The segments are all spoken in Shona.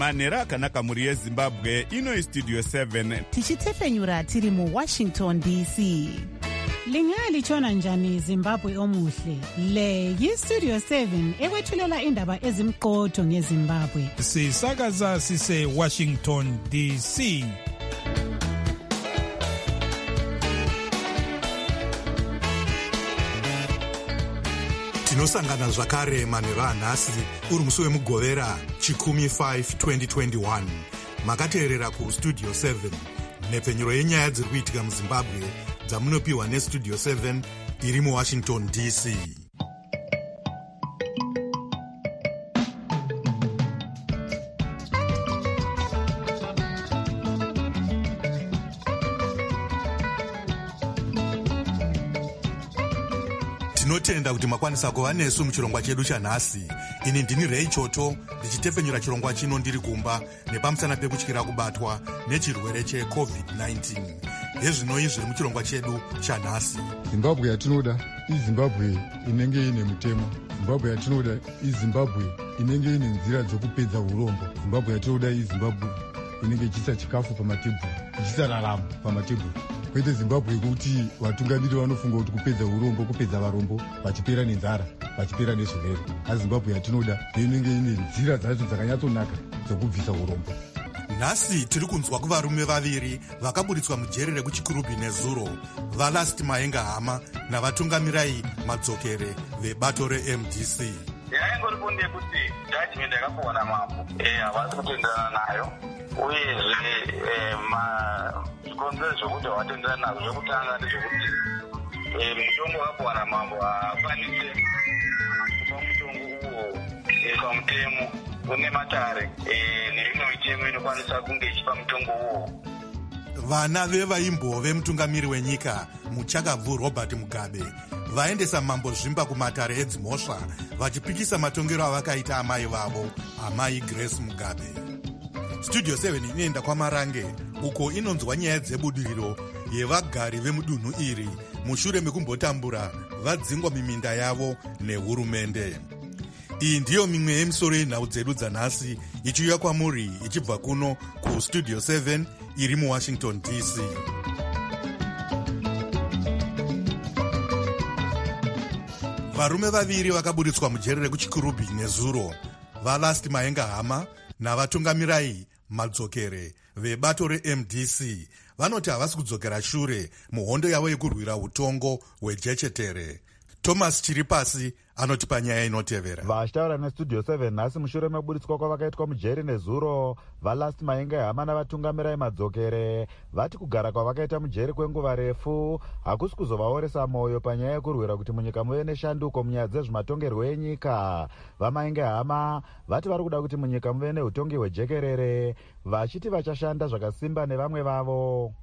manhero akanaka mhuri yezimbabwe. Ino istudio 7 tichitefenyura tiri muwashington dc. Lingalitshona njani Zimbabwe omuhle? Le yistudio 7 ekwethulela indaba ezimqotho ngeZimbabwe. Sisakaza sise Washington DC. Tinosangana zvakare manhero anhasi uri musi wemugovera chikumi 5 2021. Makateerera kustudio 7 nhepfenyuro yenyaya dziri kuitika muzimbabwe dzamunopiwa nestudio 7 iri muwashington dc. Tinotenda kuti makwanisa kuva nesu muchirongwa chedu chanhasi. Ini ndini Ray Choto ndichitefenyura chirongwa chino ndiri kumba nepamusana pekutyira kubatwa nechirwere cheCovid-19. Hezvino izvi muchirongwa chedu chanhasi. Zimbabwe yatinoda iZimbabwe inenge ine mutemo. Zimbabwe yatinoda iZimbabwe inenge ine nzira dzokupedza urombo. Zimbabwe yatinoda iZimbabwe inenge ichiisa chikafu pamatebhuru, ichiisa raramo pamatebhuru. Kwete Zimbabwe yekuti vatungamiri vanofunga kuti kupedza urombo, kupedza varombo, vachipera nenzara, vachipera nezvirwere. Asi Zimbabwe yatinoda inenge ine nzira dzacho dzakanyatsonaka dzokubvisa urombo. Nhasi tiri kunzwa kuvarume vaviri vakaburitswa mujere rekuchikurubhi nezuro, vaLast Maenga Hama navatungamiri madzokere vebato reMDC. Yaingoripo ndeyekuti judgment yakapuwa namambo havasi kutenderana nayo, uyezve zvikonzero zvokuti havatenderana nazvo zvekutanga ndezvekuti mutongo wakapuwa namambo haakwanise kupa mutongo uwo pamutemo une matare neimwe mitemo inokwanisa kunge ichipa mutongo uwo. Vana vevaimbove mutungamiri wenyika Muchakabvu Robert Mugabe vaendesa mambo zvimba kumatare edzimhosva vachipikisa matongero avakaita amai vavo, amai Grace Mugabe. Studio 7 inoenda kwaMarange uko inonzwa nyaya dzebudiriro yevagari vemudunhu iri mushure mekumbotambura vadzingwa miminda yavo nehurumende. Iyi ndiyo mimwe yemisoro yenhau dzedu dzanhasi ichiuya kwamuri ichibva kuno kustudio 7 iri muwashington dc. Varume vaviri vakaburitswa mujere rekuchikurubhi nezuro, vaLast Maenga Hama navatungamiri madzokere vebato reMDC vanoti havasi kudzokera shure muhondo yavo yekurwira utongo hwejechetere. Thomas Chiripasi anoti panyaya inotevera. Vachitaura nestudio 7 nhasi mushure meburitswa kwavakaitwa mujeri nezuro, vaLast Maenga Hama navatungamiri madzokere vati kugara kwavakaita mujeri kwenguva refu hakusi kuzovaoresa mwoyo panyaya yekurwira kuti munyika muve neshanduko munyaya dzezvematongerwo enyika. VaMaenga Hama vati vari kuda kuti munyika muve neutongi hwejekerere, vachiti vachashanda zvakasimba nevamwe vavo.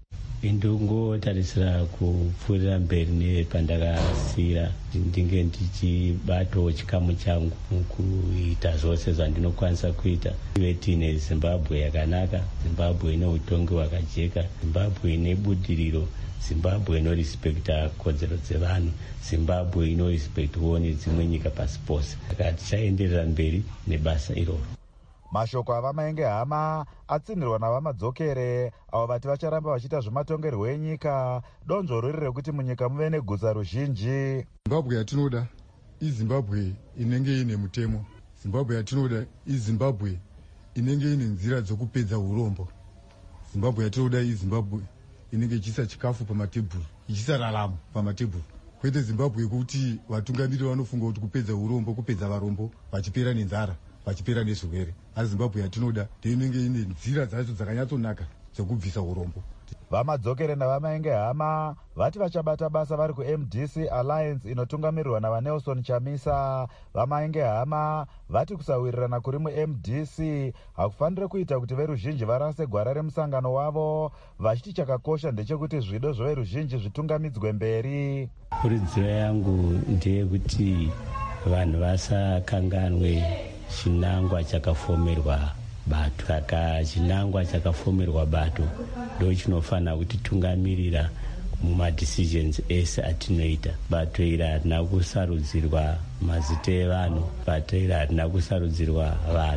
Ndingotarisira kupfuurira mberi nepandakasira ndinge ndichibatawo chikamu changu mukuita zvose zvandinokwanisa kuita. Ive tiine Zimbabwe yakanaka, Zimbabwe ine utongi hwakajeka, Zimbabwe ine budiriro, Zimbabwe inorespekta kodzero dzevanhu, Zimbabwe inorespektwawo nedzimwe nyika pasi pose. Saka tichaenderera mberi nebasa iroro. Mashoko avaMaenga Hama atsindirwa navamadzokere avo vati vacharamba vachiita zvematongerwo enyika, donzvo riri rekuti munyika muve neguza ruzhinji. Zimbabwe yatinoda iZimbabwe inenge ine mutemo. Zimbabwe yatinoda iZimbabwe inenge ine nzira dzokupedza urombo. Zimbabwe yatinoda iZimbabwe inenge ichiisa chikafu pamatebhuru, ichiisa raramo pamatebhuru. Kwete Zimbabwe yekuti vatungamiri vanofunga kuti kupedza urombo, kupedza varombo, vachipera nenzara, vachipera nezvirwere. Asi Zimbabwe yatinoda ndeinenge ine nzira dzacho dzakanyatsonaka dzokubvisa urombo. VaMadzokere navaMaenga Hama vati vachabata basa vari kuMDC Alliance inotungamirirwa navaNelson Chamisa. VaMaenga Hama vati kusawirirana kuri muMDC hakufaniri kuita kuti veruzhinji varase gwara remusangano wavo, vachiti chakakosha ndechekuti zvido zveveruzhinji zvitungamidzwe mberi. Kuridziro yangu ndeyekuti vanhu vasakanganwe chinangwa chakafomerwa bato. Saka chinangwa chakafomerwa bato ndo chinofanira kutitungamirira mumadecisions ese atinoita. Bato iri harina kusarudzirwa mazita evanhu, bato iri harina kusarudzirwa vanhu,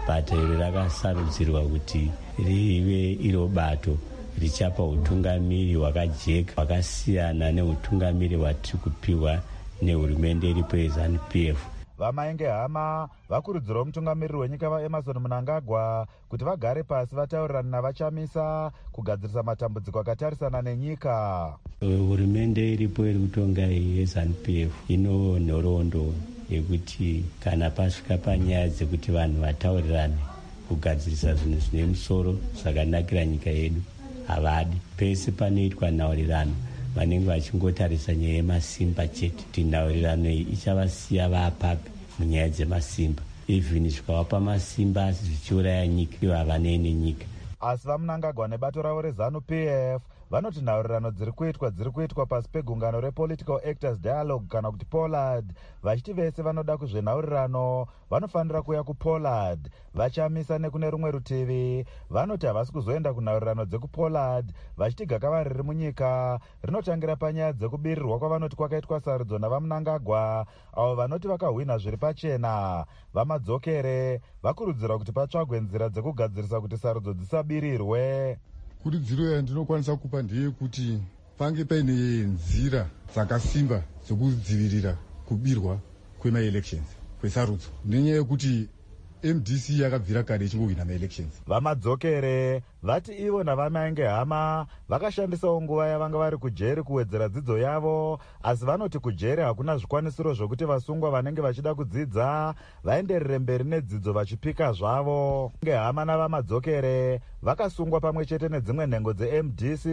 bato iro rakasarudzirwa kuti rive iro bato richapa utungamiri hwakajeka hwakasiyana neutungamiri hwatiri kupiwa nehurumende iripo yeZANU-PF. vamainge hama vakurudzirawo mutungamiriri wenyika vaEmmerson Mnangagwa kuti vagare pasi vataurirane navachamisa kugadzirisa matambudziko akatarisana nenyika. Hurumende iripo iri kutonga yeZANU-PF ino nhoroondo yekuti kana pasvika panyaya dzekuti vanhu vataurirane kugadzirisa zvinhu zvine musoro zvakanakira nyika yedu havadi. Pese panoitwa nhaurirano vanenge vachingotarisa nyaya yemasimba chete, kuti nhaurirano iyi ichavasiya vapapi munyaya dzemasimba. Even zvikavapa masimba asi zvichiuraya nyika, ivo havanei nenyika. Asi vaMnangagwa nebato ravo reZANU-PF vanoti nhaurirano dziri kuitwa pasi pegungano rePolitical Actors Dialogue kana kuti POLAD, vachiti vese vanoda kuzvenhaurirano vanofanira kuuya kuPOLAD. Vachamisa nekune rumwe rutivi vanoti havasi kuzoenda kunhaurirano dzekuPOLAD, vachiti gakava riri munyika rinotangira panyaya dzekubirirwa kwavanoti kwakaitwa sarudzo navaMnangagwa, avo vanoti vakahwina zviri pachena. Vamadzokere vakurudzira kuti patsvagwe nzira dzekugadzirisa kuti sarudzo dzisabirirwe. Kurudziro yandinokwanisa kupa ndeyekuti pange paine nzira dzakasimba dzokudzivirira kubirwa kwemaelections kwesarudzo, nenyaya yekuti MDC yakabvira kare ichingohwina maelections. Vamadzokere vati ivo navamainge hama vakashandisawo nguva yavanga vari kujeri kuwedzera dzidzo yavo, asi vanoti kujeri hakuna zvikwanisiro zvokuti vasungwa vanenge vachida kudzidza vaenderere mberi nedzidzo vachipika zvavo. Hama navamadzokere vakasungwa pamwe chete nedzimwe nhengo dzeMDC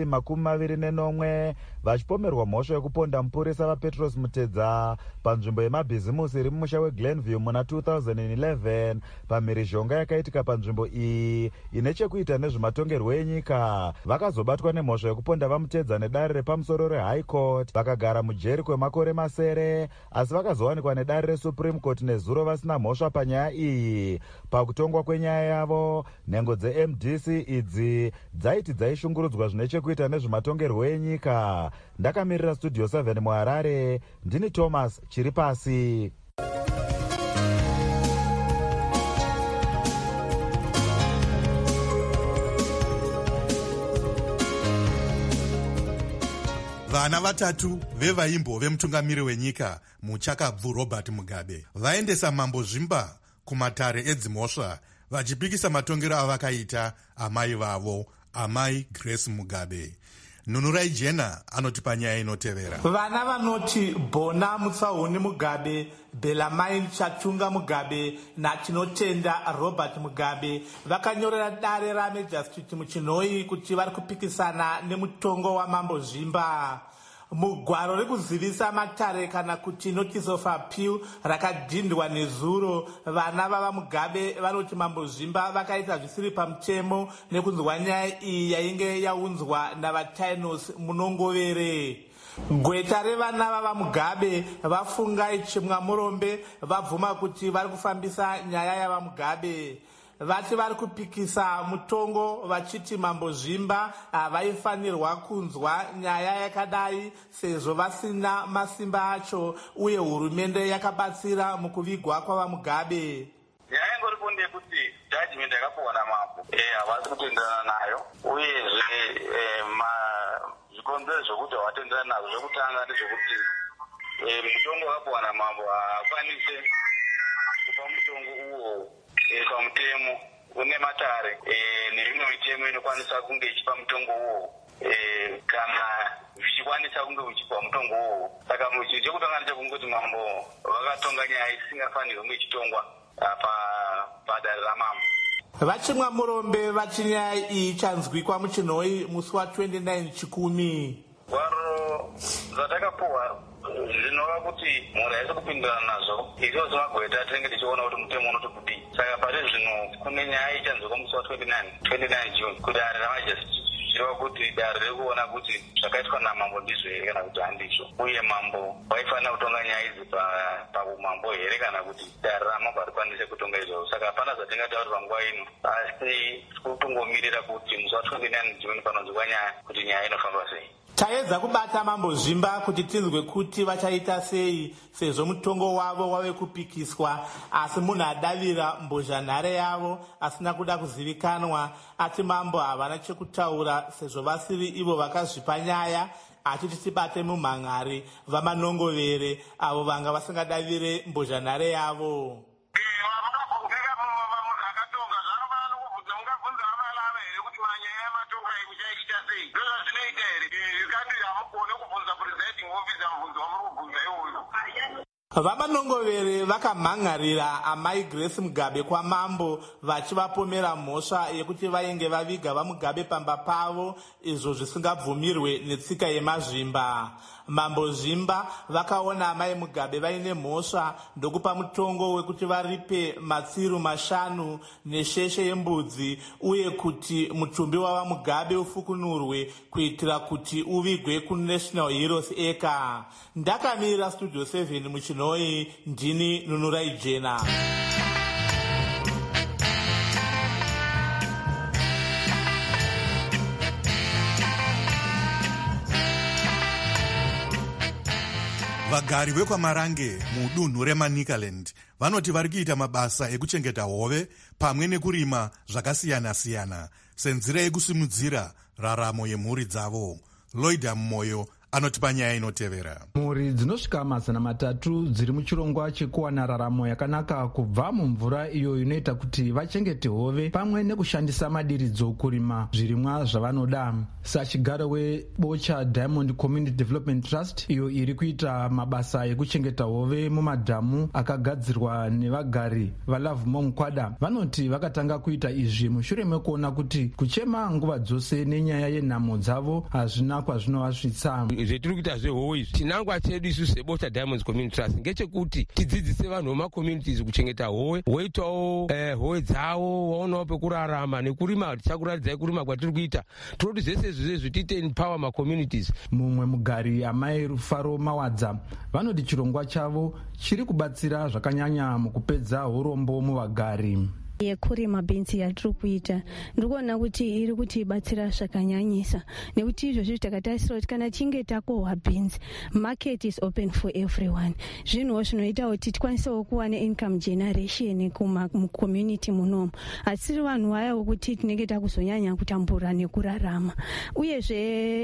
21 vachipomerwa mhosva yekuponda mupurisa vaPetros Mutedza panzvimbo yemabhizimusi iri mumusha weGlenview muna 2011 pamhirizhonga yakaitika panzvimbo iyi ine chekuita nezvematongerwo enyika. Vakazobatwa nemhosva yekuponda vaMutedza nedare repamusoro reHigh Court vakagara mujeri kwemakore masere, asi vakazowanikwa nedare reSupreme Court nezuro vasina mhosva panyaya iyi. Pakutongwa kwenyaya yavo, nhengo dzeMDC idzi dzaiti dzaishungurudzwa zvine chekuita nezvematongerwo enyika. Ndakamirira Studio 7 muHarare, ndini Thomas Chiripasi. Vana vatatu vevaimbo vemutungamiri wenyika muchakabvu Robert Mugabe vaendesa mambo Zvimba kumatare edzimhosva vachipikisa matongero avakaita amai vavo, amai Grace Mugabe. Nunurai Jena anotipa nyaya inotevera. Vana vanoti Bona Mutsahuni Mugabe, Belamai Chachunga Mugabe naChinotenda Robert Mugabe vakanyorera dare raMajor Street muChinoi kuti vari kupikisana nemutongo wamambo Zvimba. Mugwaro rekuzivisa matare kana kuti notice of appeal rakadhindwa nezuro, vana vava Mugabe vanoti mambo Zvimba vakaita zvisiri pamutemo nekunzwa nyaya iyi yainge yaunzwa navaTainos munongovere. Gweta revana vava Mugabe vafunga ichimwa murombe vabvuma kuti vari kufambisa nyaya yava Mugabe. Vati vari kupikisa mutongo vachiti mambo Zvimba havaifanirwa kunzwa nyaya yakadai sezvo vasina masimba acho uye hurumende yakabatsira mukuvigwa kwava Mugabe. Nyaya ingoripo ndeyekuti judgment yakapuwa namambo havasi kutenderana nayo, uyezve zvikonzero zvokuti havatenderani nazvo zvekutanga ndezvekuti mutongo wakapuwa namambo haakwanise kupa mutongo uwo pamutemo une matare neimwe mitemo inokwanisa kunge ichipa mutongo uwo kana zvichikwanisa kunge uchipa mutongo uwo. Saka chekutanga ndechekungoti mambo vakatonga nyaya isingafanirwi kunge ichitongwa padare ramambo. Vachimwa murombe vachinyaya iyi chanzwikwa muChinoi musi wa29 Chikumi. Gwaro dzatakapuwa zvinova kuti mhuri haisi kupindurana nazvo, izvo semagweta tinenge tichiona kuti mutemo unotokudii. Saka pari zvino kune nyaya ichanzwikwa musi wa29 June kudare raMajor Street, zvireva kuti dare riri kuona kuti zvakaitwa namambo ndizvo here kana kuti handizvo, uye mambo waifanira kutonga nyaya idzi paumambo here kana kuti dare ramambo harikwanise kutonga izvozvo. Saka hapana zvatingataura kuti panguva ino, asi kutongomirira kuti musi wa29 June panonzwikwa nyaya kuti nyaya inofamba sei. taedza kubata mambozvimba kuti tinzwe kuti vachaita sei sezvo mutongo wavo wave kupikiswa, asi munhu adavira mbozhanhare yavo asina kuda kuzivikanwa ati mambo havana chekutaura sezvo vasiri ivo vakazvipa nyaya, achiti tibate mumhan'ari vamanongovere avo vanga vasingadavire mbozhanhare yavo. Vamanongovere vakamhan'arira amai Grace Mugabe kwamambo vachivapomera mhosva yekuti vainge vaviga vaMugabe pamba pavo, izvo zvisingabvumirwe netsika yemazvimba. Mambo Zvimba vakaona amai Mugabe vaine mhosva ndokupa mutongo wekuti varipe matsiru 5 nesheshe yembudzi uye kuti mutumbi wava Mugabe ufukunurwe kuitira kuti uvigwe kuNational Heroes Acre. Ndakamirira Studio 7 muChinoi, ndini Nunurai Jena. Vagari vekwamarange mudunhu reManicaland vanoti vari kuita mabasa ekuchengeta hove pamwe nekurima zvakasiyana-siyana senzira yekusimudzira raramo yemhuri dzavo. Lloyda Moyo anotipa nyaya inotevera. Mhuri dzinosvika 300 dziri muchirongwa chekuwana raramo yakanaka kubva mumvura iyo inoita kuti vachengete hove pamwe nekushandisa madiridzo kurima zvirimwa zvavanoda. Sachigaro webocha Diamond Community Development Trust iyo iri kuita mabasa ekuchengeta hove mumadhamu akagadzirwa nevagari vaLove More Mukwada vanoti vakatanga kuita izvi mushure mekuona kuti kuchema nguva dzose nenyaya yenhamo dzavo hazvina kwazvinovasvitsa. Zvetiri kuita zvehowe izvi chinangwa chedu isu sebota Diamonds Community Trust ngechekuti tidzidzise vanhu vemacommunities kuchengeta howe, woitawo howe dzavo waonawo pekurarama nekurima. Tichakuratidzai kurima kwatiri kuita, tinoti zvese izvozvo tiite empower macommunities. Mumwe mugari amai Rufaro Mawadza vanoti chirongwa chavo chiri kubatsira zvakanyanya mukupedza urombo muvagari. Yekurima bhinzi yatiri kuita ndikuona kuti iri kutibatsira zvakanyanyisa, nekuti izvozvo takatarisira kuti kana tinge takohwa bhinzi, market is open for everyone. Zvinhuwo zvinoita kuti tikwanisewo kuwana income generation mucommunity munomu, hatisiri vanhu vaya wokuti tinenge takuzonyanya kutambura nekurarama. Uyezve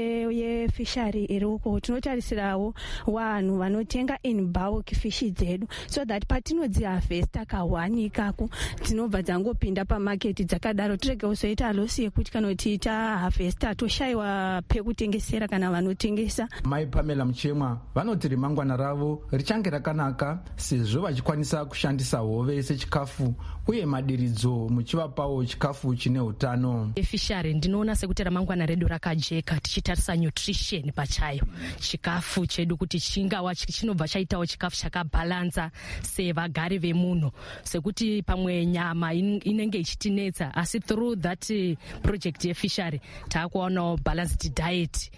yefishari iri uko tinotarisirawo vanhu vanotenga in bulk fishi dzedu, so that patinodziharvesta kawanikako tinobva dzangopinda pamaketi dzakadaro, tirege kuzoita losi yekuti kana kuti taharvesta toshayiwa pekutengesera kana vanotengesa. Mai Pamela Muchemwa vanoti remangwana ravo richange rakanaka sezvo vachikwanisa kushandisa hove sechikafu uye madiridzo muchivapawo chikafu chine utano. Efishari ndinoona sekuti ramangwana redu rakajeka tichitarisa nutrition pachayo, chikafu chedu kuti chinobva chaitawo chikafu chakabhalanza sevagari vemunhu, sekuti pamwe nyama inenge ichitinetsa, asi through that project yefishari taakuwanawo balanced diet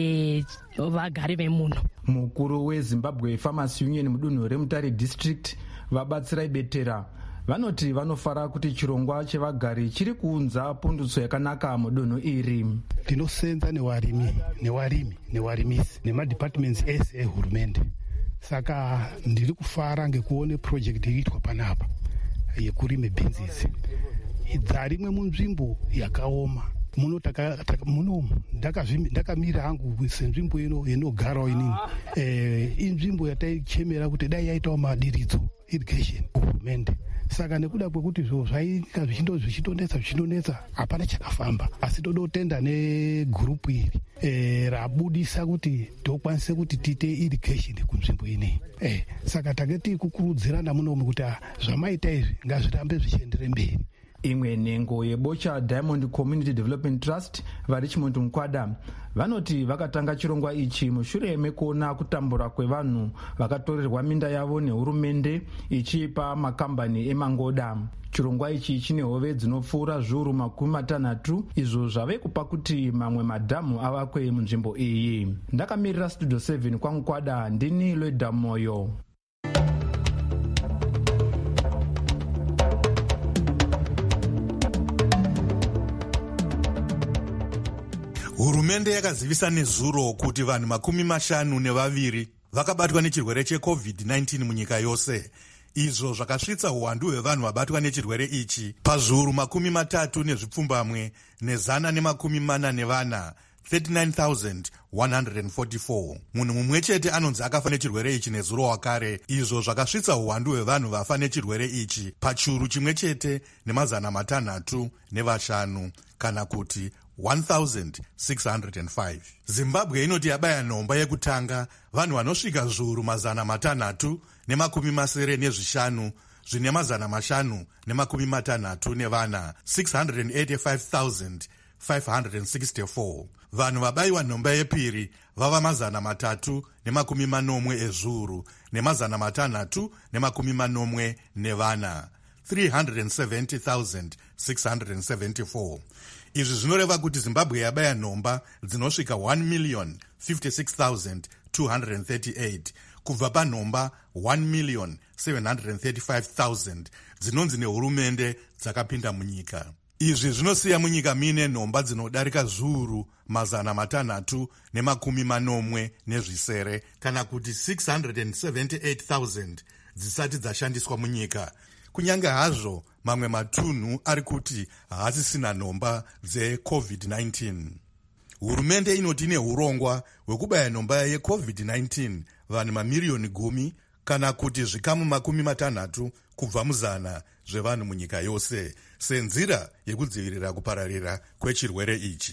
sevagari vemunhu. Mukuru weZimbabwe Farmers Union mudunhu reMutare District vabatsira Ibetera vanoti vanofara kuti chirongwa chevagari chiri kuunza pundutso yakanaka mudunhu iri. Tinosenza newarimisi nemadepartments ese ehurumende, saka ndiri kufara ngekuone project iriitwa panapa yekurime bhinzi idzi. Dzarimwe munzvimbo yakaoma muno ndakamira hangu senzvimbo inogarawo inini, inzvimbo yataichemera kuti dai yaitawo madiridzo irrigation hurumende. Saka nekuda kwekuti zvo zvaika zvichindonetsa hapana chakafamba, asi toda kutenda negrupu iri rabudisa kuti tokwanise kuti tiite irrigation kunzvimbo ineyi. Saka take tiri kukurudzirana munomu kuti zvamaita izvi ngazvirambe zvichiendere mberi. Imwe nhengo yebocha Diamond Community Development Trust vaRichmond Mukwada vanoti vakatanga chirongwa ichi mushure mekuona kutambura kwevanhu vakatorerwa minda yavo nehurumende ichipa makambani emangoda. Chirongwa ichi chine hove dzinopfuura zviuru 60 izvo zvave kupa kuti mamwe madhamu avakwe munzvimbo iyi. Ndakamirira Studio 7 kwaMukwada, ndini Lloyda Moyo. Hurumende yakazivisa nezuro kuti vanhu 52 vakabatwa nechirwere cheCovid-19 munyika yose. Izvo zvakasvitsa uwandu hwevanhu vabatwa nechirwere ichi pazviuru 30 nezana ne 39,144. Munhu mumwe chete anonzi akafa nechirwere ichi nezuro wakare. Izvo zvakasvitsa uwandu hwevanhu vafa nechirwere ichi pachiuru chimwe chete nemazana 605 kana kuti 1,605. Zimbabwe inoti yabaya nhomba yekutanga vanhu vanosvika zviuru 635 zvine mazana 564 685,564. Vanhu vabayiwa nhomba yepiri vava mazana 340 ezviuru nemazana 640 370,674. Izvi zvinoreva kuti Zimbabwe yabaya nhomba dzinosvika 1,056,238 kubva panhomba 1,735,000 dzinonzi nehurumende dzakapinda munyika. Izvi zvinosiya munyika mine nhomba dzinodarika zviuru 640 kana kuti 678,000 dzisati dzashandiswa munyika. Kunyange hazvo mamwe matunhu ari kuti haasisina nhomba dzeCovid-19. Hurumende inoti ine urongwa hwekubaya nhomba yeCovid-19 vanhu mamiliyoni 10 kana kuti zvikamu 60 kubva muzana zvevanhu munyika yose senzira yekudzivirira kupararira kwechirwere ichi.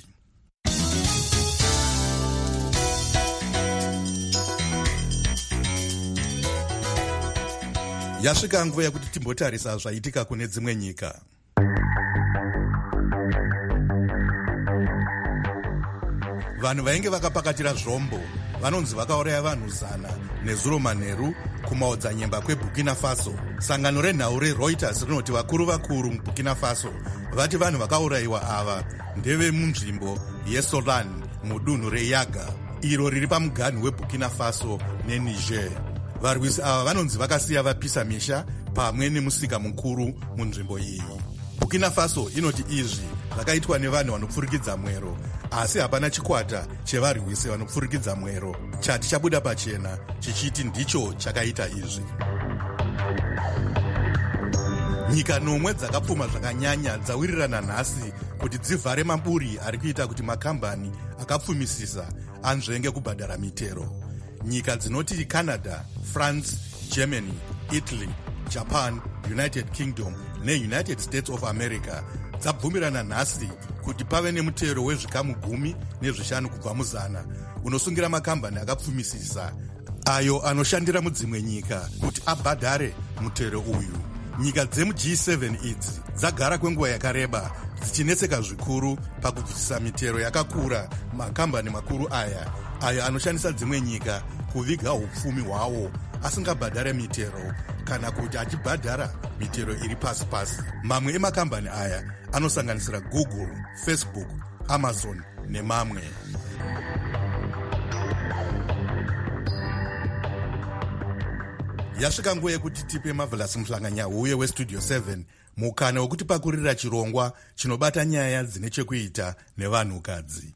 Yasvika nguva yekuti timbotarisa zvaitika kune dzimwe nyika. Vanhu vainge vakapakatira zvombo vanonzi vakauraya vanhu 100 nezuro manheru kumaodzanyemba kweBurkina Faso. Sangano renhau reReuters rinoti vakuru muBurkina Faso vati vanhu vakaurayiwa ava ndeve munzvimbo yeSolan mudunhu reYaga iro riri pamuganhu weBurkina Faso neNiger. Varwisi ava vanonzi vakasiya vapisa misha pamwe nemusika mukuru munzvimbo iyi. Burkina Faso inoti izvi zvakaitwa nevanhu vanopfurikidza mwero, asi hapana chikwata chevarwisi vanopfurikidza mwero chati chabuda pachena chichiti ndicho chakaita izvi. Nyika 9 dzakapfuma zvakanyanya dzawirirana nhasi kuti dzivhare maburi ari kuita kuti makambani akapfumisisa anzvenge kubhadhara mitero. Nyika dzinoti Canada, France, Germany, Italy, Japan, United Kingdom neUnited States of America dzabvumirana nhasi kuti pave nemutero wezvikamu 15 kubva muzana unosungira makambani akapfumisisa ayo anoshandira mudzimwe nyika kuti abhadhare mutero uyu. Nyika dzemu-G7 idzi dzagara kwenguva yakareba dzichinetseka zvikuru pakubvisisa mitero yakakura makambani makuru ayo anoshandisa dzimwe nyika kuviga upfumi hwawo asingabhadhare mitero kana kuti achibhadhara mitero iri pasi-pasi. Mamwe emakambani aya anosanganisira Google, Facebook, Amazon nemamwe. Yasvika nguva yekuti tipe Marvelous Mhlanganyauye weStudio 7 mukana wekuti pakurira chirongwa chinobata nyaya dzine chekuita nevanhukadzi.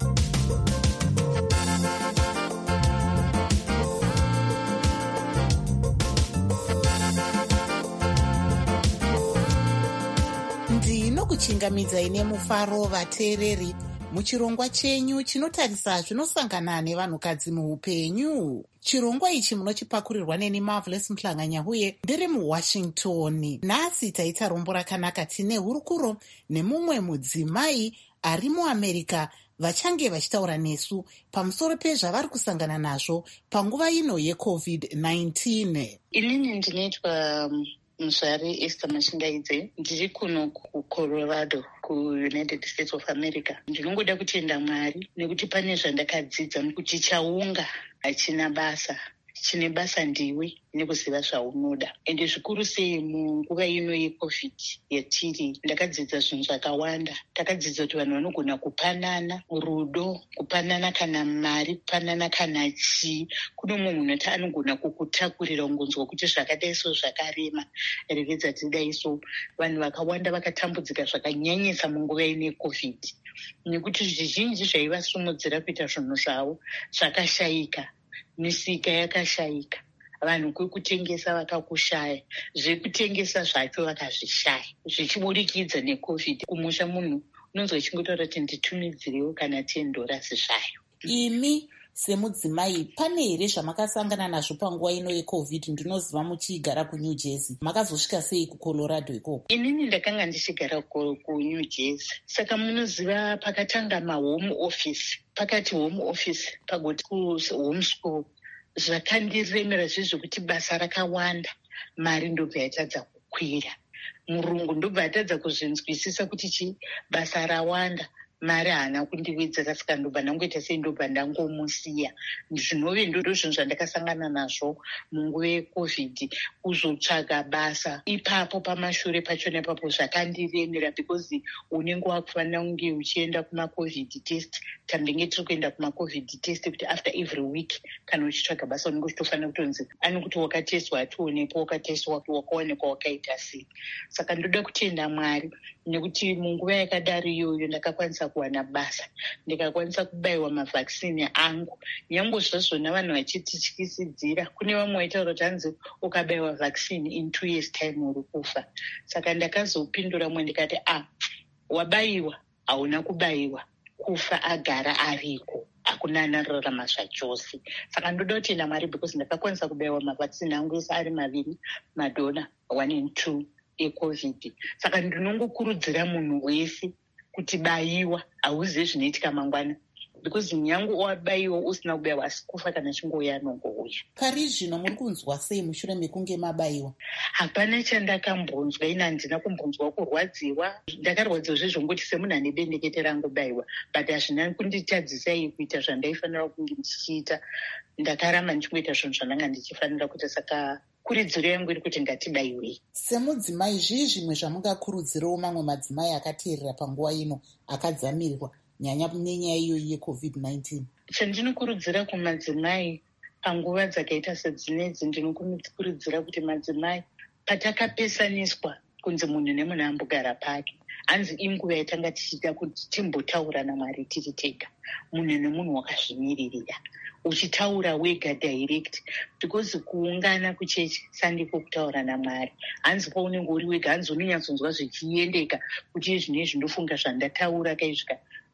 Ndinokuchingamidzai nemufaro vateereri muchirongwa chenyu chinotarisa zvinosangana nevanhukadzi muupenyu. Chirongwa ichi munochipakurirwa neni Marvelous Mhlanganyauye ndiri muWashington. Nhasi taita rombo rakanaka tine hurukuro nemumwe mudzimai ari muAmerica vachange vachitaura nesu pamusoro pezvavari kusangana nazvo panguva ino yeCovid-19. Inini ndinoitwa Mzvari Esther Mashingaidze, ndiri kuno kuColorado kuUnited States of America. Ndinongoda kutenda Mwari nekuti pane zvandakadzidza kuti chaunga hachina basa, chine basa ndiwe nekuziva zvaunoda. Ende zvikuru sei munguva ino yeCovid yatiri, ndakadzidza zvinhu zvakawanda. Takadzidza kuti vanhu vanogona kupanana rudo, kupanana kana mari, kupanana kana chii. Kuno mumwe munhu ati anogona kukutakurira ungonzwa kuti zvakadai so zvakarema, revedza tidai so. Vanhu vakawanda vakatambudzika zvakanyanyisa munguva ino yeCovid. nekuti zvizhinji zvaivasimudzira kuita zvinhu zvavo zvakashayika, misika yakashayika, vanhu kwekutengesa vakakushaya, zvekutengesa zvacho vakazvishaya, zvichiburikidza neCOVID. Kumusha munhu unonzwa ichingotaura kuti nditumidzirewo kana $10 zvayo. Imi semudzimai, pane here zvamakasangana nazvo panguva ino yeCOVID? Ndinoziva muchigara kuNew Jersey, makazosvika sei kuColorado ikoko? Inini ndakanga ndichigara kuNew Jersey, saka munoziva pakatanga mahome office, pakati home office pagoti kuhome school, zvakandiremera zvezvokuti basa rakawanda, mari ndobva yatadza kukwira. Murungu ndobva yatadza kuzvinzwisisa kuti basa rawanda, mari haana kundiwedzera, saka ndobva ndangoita sei ndobva ndangomusiya. Zvinove ndo zvinhu zvandakasangana nazvo munguva yeCOVID, kuzotsvaga basa. Ipapo pamashure pachona ipapo zvakandiremera, because unenge wakufanira kunge uchienda kumaCOVID test. Tambenge tiri kuenda kumaCOVID test kuti after every week kana uchitsvaga basa unenge uchitofanira kutonzi anokuti wakateswa atiwonepo, wakateswa wakaonekwa wakaita sei. Saka ndoda kutenda Mwari nekuti munguva yakadaro iyoyo ndakakwanisa kuwana basa, ndikakwanisa kubayiwa mavhakisini angu. Nyange zvazvona vanhu vachitityisidzira, kune vamwe vaitaura kuti hanzi ukabayiwa vhakisini in 2 years time uri kufa. Saka ndakazopindura mwe ndikati wabayiwa hauna kubayiwa, kufa agara ariko, hakuna anararama zvachose. Saka ndoda kutenda Mwari because ndakakwanisa kubayiwa mavhakisini angu ese ari maviri, madona 1 and 2 eCOVID. Saka ndinongokurudzira munhu wese kuti bayiwa, hauzivi zvinoitika mangwana, because nyange wabayiwa usina kubayiwa asi kufa kana chingouya anongouya. Pari zvino muri kunzwa sei mushure mekunge mabayiwa? Hapana chandakambonzwa, ina handina kumbonzwa kurwadziwa. Ndakarwadziwa zvezvongoti semunhu ane bendekete rangobayiwa, but hazvina kunditadzisai kuita zvandaifanira kunge ndichiita. Ndakaramba ndichingoita zvinhu zvandanga ndichifanira kuita, saka kuridziro yangu iri kuti ngatibayiwei. Semudzimai, zvii zvimwe zvamungakurudzirawo mamwe madzimai akateerera panguva ino akadzamirwa nyaya nenyaya iyoyi yeCOVID-19? Chandinokurudzira kumadzimai panguva dzakaita sedzinedzi, ndinokurudzira kuti madzimai, patakapesaniswa kunzi munhu nemunhu ambogara pake, hanzi inguva yatanga tichida kuti timbotaura naMwari tiri tega, munhu nemunhu wakazvimiririra, uchitaura wega direct, because kuungana kuchechi sandiko kutaura naMwari. Hanzi paunenge uri wega, hanzi unonyatsonzwa zvichiendeka kuti zvinezvi ndofunga zvandataura kaizvika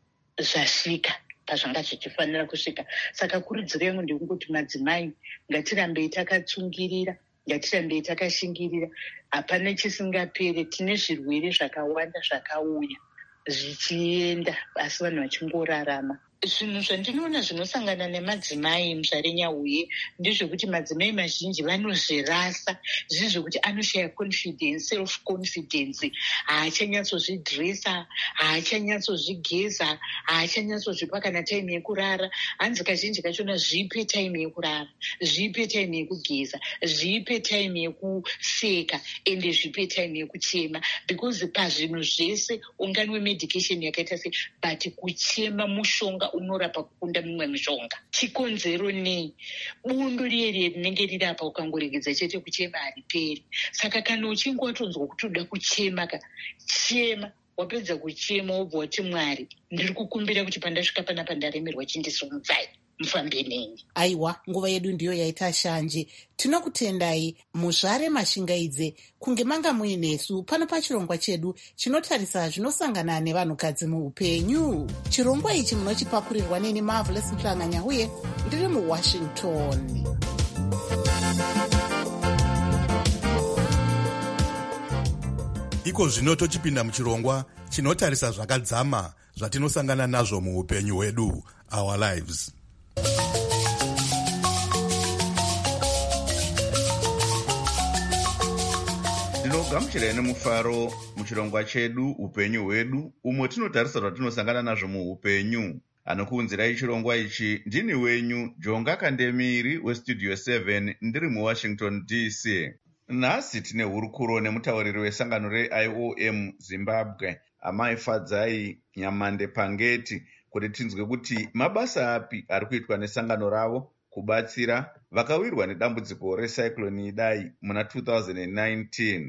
zvasvika pazvanga zvichifanira kusvika. Saka kurudziro yangu ndekungoti madzimai, ngatirambei takatsungirira, ngatirambei takashingirira. Hapana chisingapere, tine zvirwere zvakawanda zvakauya zvichienda, asi vanhu vachingorarama. Zvinhu zvandinoona zvinosangana nemadzimai muzvarenyauye ndezvekuti madzimai mazhinji vanozvirasa, zviri zvekuti anoshaya confidence, self confidence, haachanyatsozvidresa, haachanyatsozvigeza, haachanyatsozvipa kana time yekurara. Hanzi kazhinji kachona zvipe time yekurara, zvipe time yekugeza, zvipe time yekuseka, ende zvipe time yekuchema, because pazvinhu zvese unganwe medication yakaita sei, but kuchema mushonga unorapa kukunda mimwe mishonga. Chikonzero nei? Bundo riye rinenge riri apa, ukangoregedza chete kuchema hariperi. Saka kana uchinge watonzwa kuti uda kuchema, chema. Wapedza kuchema wobva wati Mwari, ndiri kukumbira kuti pandasvika panapa ndaremerwa chindisumudzai, mufambe neni. Aiwa, nguva yedu ndiyo yaita shanje. Tinokutendai muzvare Mashingaidze kunge manga muinesu pano pachirongwa chedu chinotarisa zvinosangana nevanhukadzi muupenyu. Chirongwa ichi munochipakurirwa neni Marvelous Mhlanganya uye ndiri muWashington. Iko zvino tochipinda muchirongwa chinotarisa zvakadzama zvatinosangana nazvo muupenyu hwedu, our lives. Ndinogamuchirai nemufaro muchirongwa chedu upenyu hwedu, umwe tinotarisa zvatinosangana nazvo muupenyu. Anokuunzirai chirongwa ichi ndini wenyu Jonga Kandemiri weStudio 7 ndiri muWashington DC. Nhasi tine hurukuro nemutauriri wesangano reIOM Zimbabwe, Amai Fadzai Nyamande Pangeti, kuti tinzwe kuti mabasa api ari kuitwa nesangano ravo kubatsira vakawirwa nedambudziko recyclone Idai muna 2019.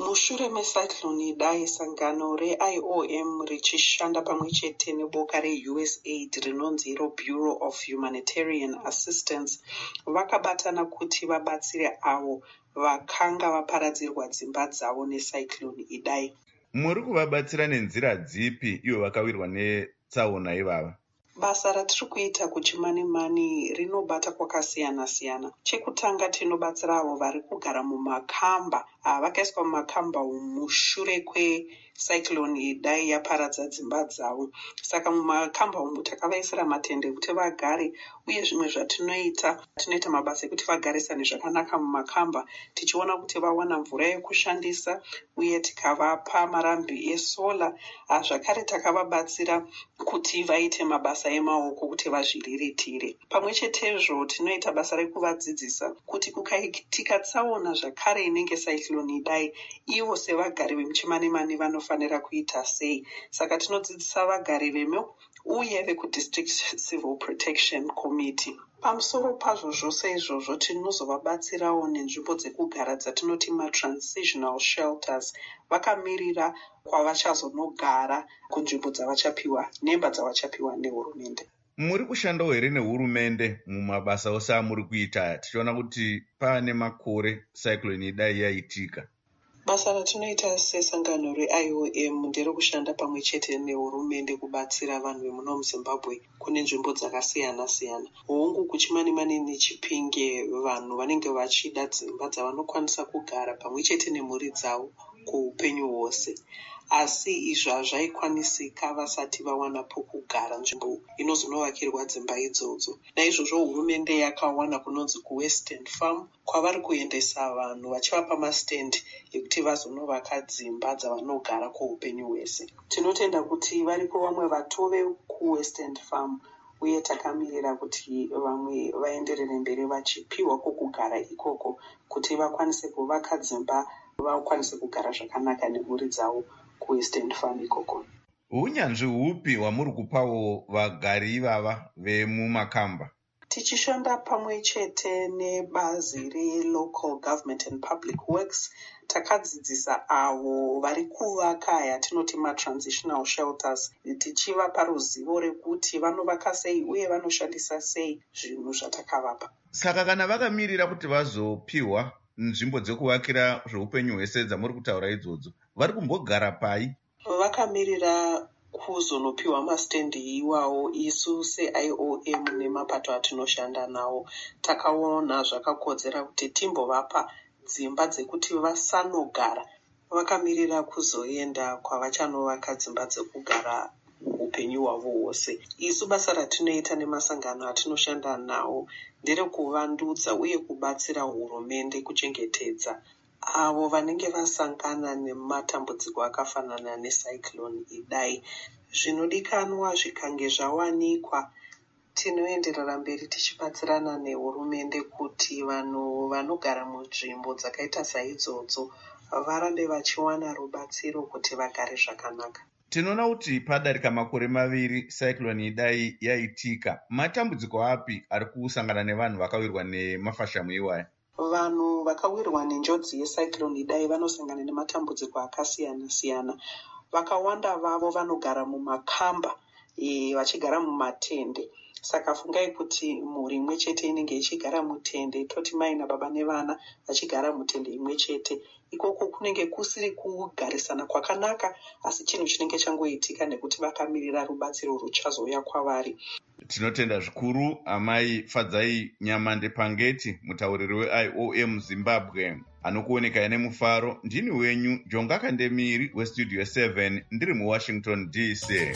Mushure mecyclone Idai, sangano re-IOM richishanda pamwe chete neboka re-USAID rinonzi Bureau of Humanitarian Assistance vakabatana kuti vabatsire avo vakanga vaparadzirwa dzimba dzavo necyclone Idai. Muri kuvabatsira nenzira dzipi ivo vakawirwa netsaona ivava? Basa ratiri kuita kuChimanimani rinobata kwakasiyana-siyana. Chekutanga tinobatsira avo vari kugara mumakamba vakaiswa mumakamba mushure kwecyclone Idai yaparadza dzimba dzavo. Saka mumakamba umu takavaisira matende kuti vagare, uye zvimwe zvatinoita mabasa ekuti vagarisane zvakanaka mumakamba, tichiona kuti vawana mvura yekushandisa, uye tikavapa marambi esola. Zvakare takavabatsira kuti vaite mabasa emaoko kuti vazviriritire. Pamwe chetezvo tinoita basa rekuvadzidzisa kuti kukaitika tsaona zvakare inenge cyclone Idai, ivo sevagari vemuChimanimani vanofanira kuita sei. Saka tinodzidzisa vagari vemo uye vekuDistrict Civil Protection Committee. Pamusoro pazvo zvose izvozvo tinozovabatsirawo nenzvimbo dzekugara dzatinoti ma-transitional shelters, vakamirira kwavachazonogara kunzvimbo dzavachapiwa, nemba dzavachapiwa nehurumende. Muri kushandawo here nehurumende mumabasa ose amuri kuita? Tichiona kuti pane makore cyclone Idai yaitika. Basa ratinoita sesangano re-IOM nderekushanda pamwe chete nehurumende kubatsira vanhu vemuno muZimbabwe kune nzvimbo dzakasiyana-siyana. Hongu kuChimanimani neChipinge vanhu vanenge vachida dzimba dzavanokwanisa kugara pamwe chete nemhuri dzavo kuupenyu hwose. Asi izvo hazvaikwanisika vasati vawana pokugara, nzvimbo inozonovakirwa dzimba idzodzo. Naizvozvo hurumende yakawana kunonzi kuWestern Farm kwavari kuendesa vanhu vachivapa masitendi ekuti vazonovaka dzimba dzavanogara kweupenyu hwese. Tinotenda kuti varipo vamwe vatove kuWestern Farm, uye takamirira kuti vamwe vaenderere mberi vachipiwa kwokugara ikoko kuti vakwanise kuvaka dzimba, vakwanise kugara zvakanaka nemhuri dzavo kuWestern Farm ikoko. Unyanzvi hupi hwamuri kupawo vagari ivava vemumakamba? Tichishanda pamwe chete nebazi reLocal Government and Public Works, takadzidzisa avo vari kuvaka yatinoti ma-transitional shelters, tichivapa ruzivo rekuti vanovaka sei uye vanoshandisa sei zvinhu zvatakavapa. Saka kana vakamirira kuti vazopiwa nzvimbo dzekuvakira zveupenyu hwese dzamuri kutaura idzodzo, vari kumbogara pai? Vakamirira kuzonopiwa masitendi iwawo. Isu se-IOM nemapato atinoshanda nawo takaona zvakakodzera kuti timbovapa dzimba dzekuti vasanogara, vakamirira kuzoenda kwavachanovaka dzimba dzekugara upenyu hwavo hwose. Isu basa ratinoita nemasangano atinoshanda nawo nderekuvandudza uye kubatsira hurumende kuchengetedza avo vanenge vasangana nematambudziko akafanana necyclone Idai. Zvinodikanwa zvikange zvawanikwa, tinoenderera mberi tichibatsirana nehurumende kuti vanhu vanogara munzvimbo dzakaita saidzodzo varambe vachiwana rubatsiro kuti vagare zvakanaka. Tinoona kuti padarika makore maviri cyclone Idai yaitika, matambudziko api ari kusangana nevanhu vakawirwa nemafashamu iwaya? Vanhu vakawirwa nenjodzi yecyclone Idai vanosangana nematambudziko akasiyana-siyana. Vakawanda vavo vanogara mumakamba, vachigara mumatende. Saka fungai kuti mhuri imwe chete inenge ichigara mutende, toti mai nababa nevana vachigara mutende imwe chete. Ikoko kunenge kusiri kugarisana kwakanaka, asi chinhu chinenge changoitika nekuti vakamirira rubatsiro ruchazouya kwavari. Tinotenda zvikuru amai Fadzai Nyamande Pangeti, mutauriri weIOM Zimbabwe. Anokuoneka nemufaro ndini wenyu Jonga Kandemiri weStudio 7 ndiri muWashington DC.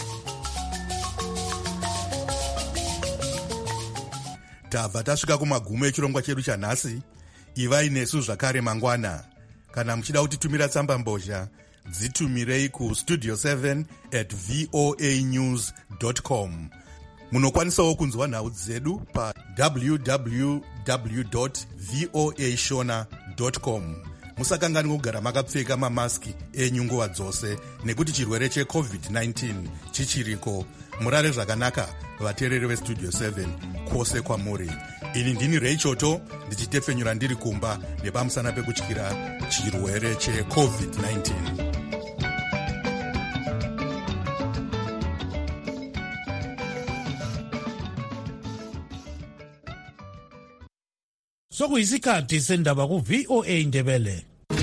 Tabva tasvika kumagumo echirongwa chedu chanhasi. Ivai nesu zvakare mangwana. Kana muchida kutitumira tsamba mbozha, dzitumirei kustudio7@voanews.com. Munokwanisawo kunzwa nhau dzedu pa www.voashona.com. Musakanganwe kugara makapfeka mamaski enyu nguva dzose nekuti chirwere cheCovid-19 chichiriko. Murare zvakanaka, vateereri veStudio 7 kwose kwamuri. ini ndini Reichoto ndichitepfenyura ndiri kumba nepamusana pekutyira chirwere cheCovid-19. Sokuyisikhathi sendaba ku-VOA Indebele.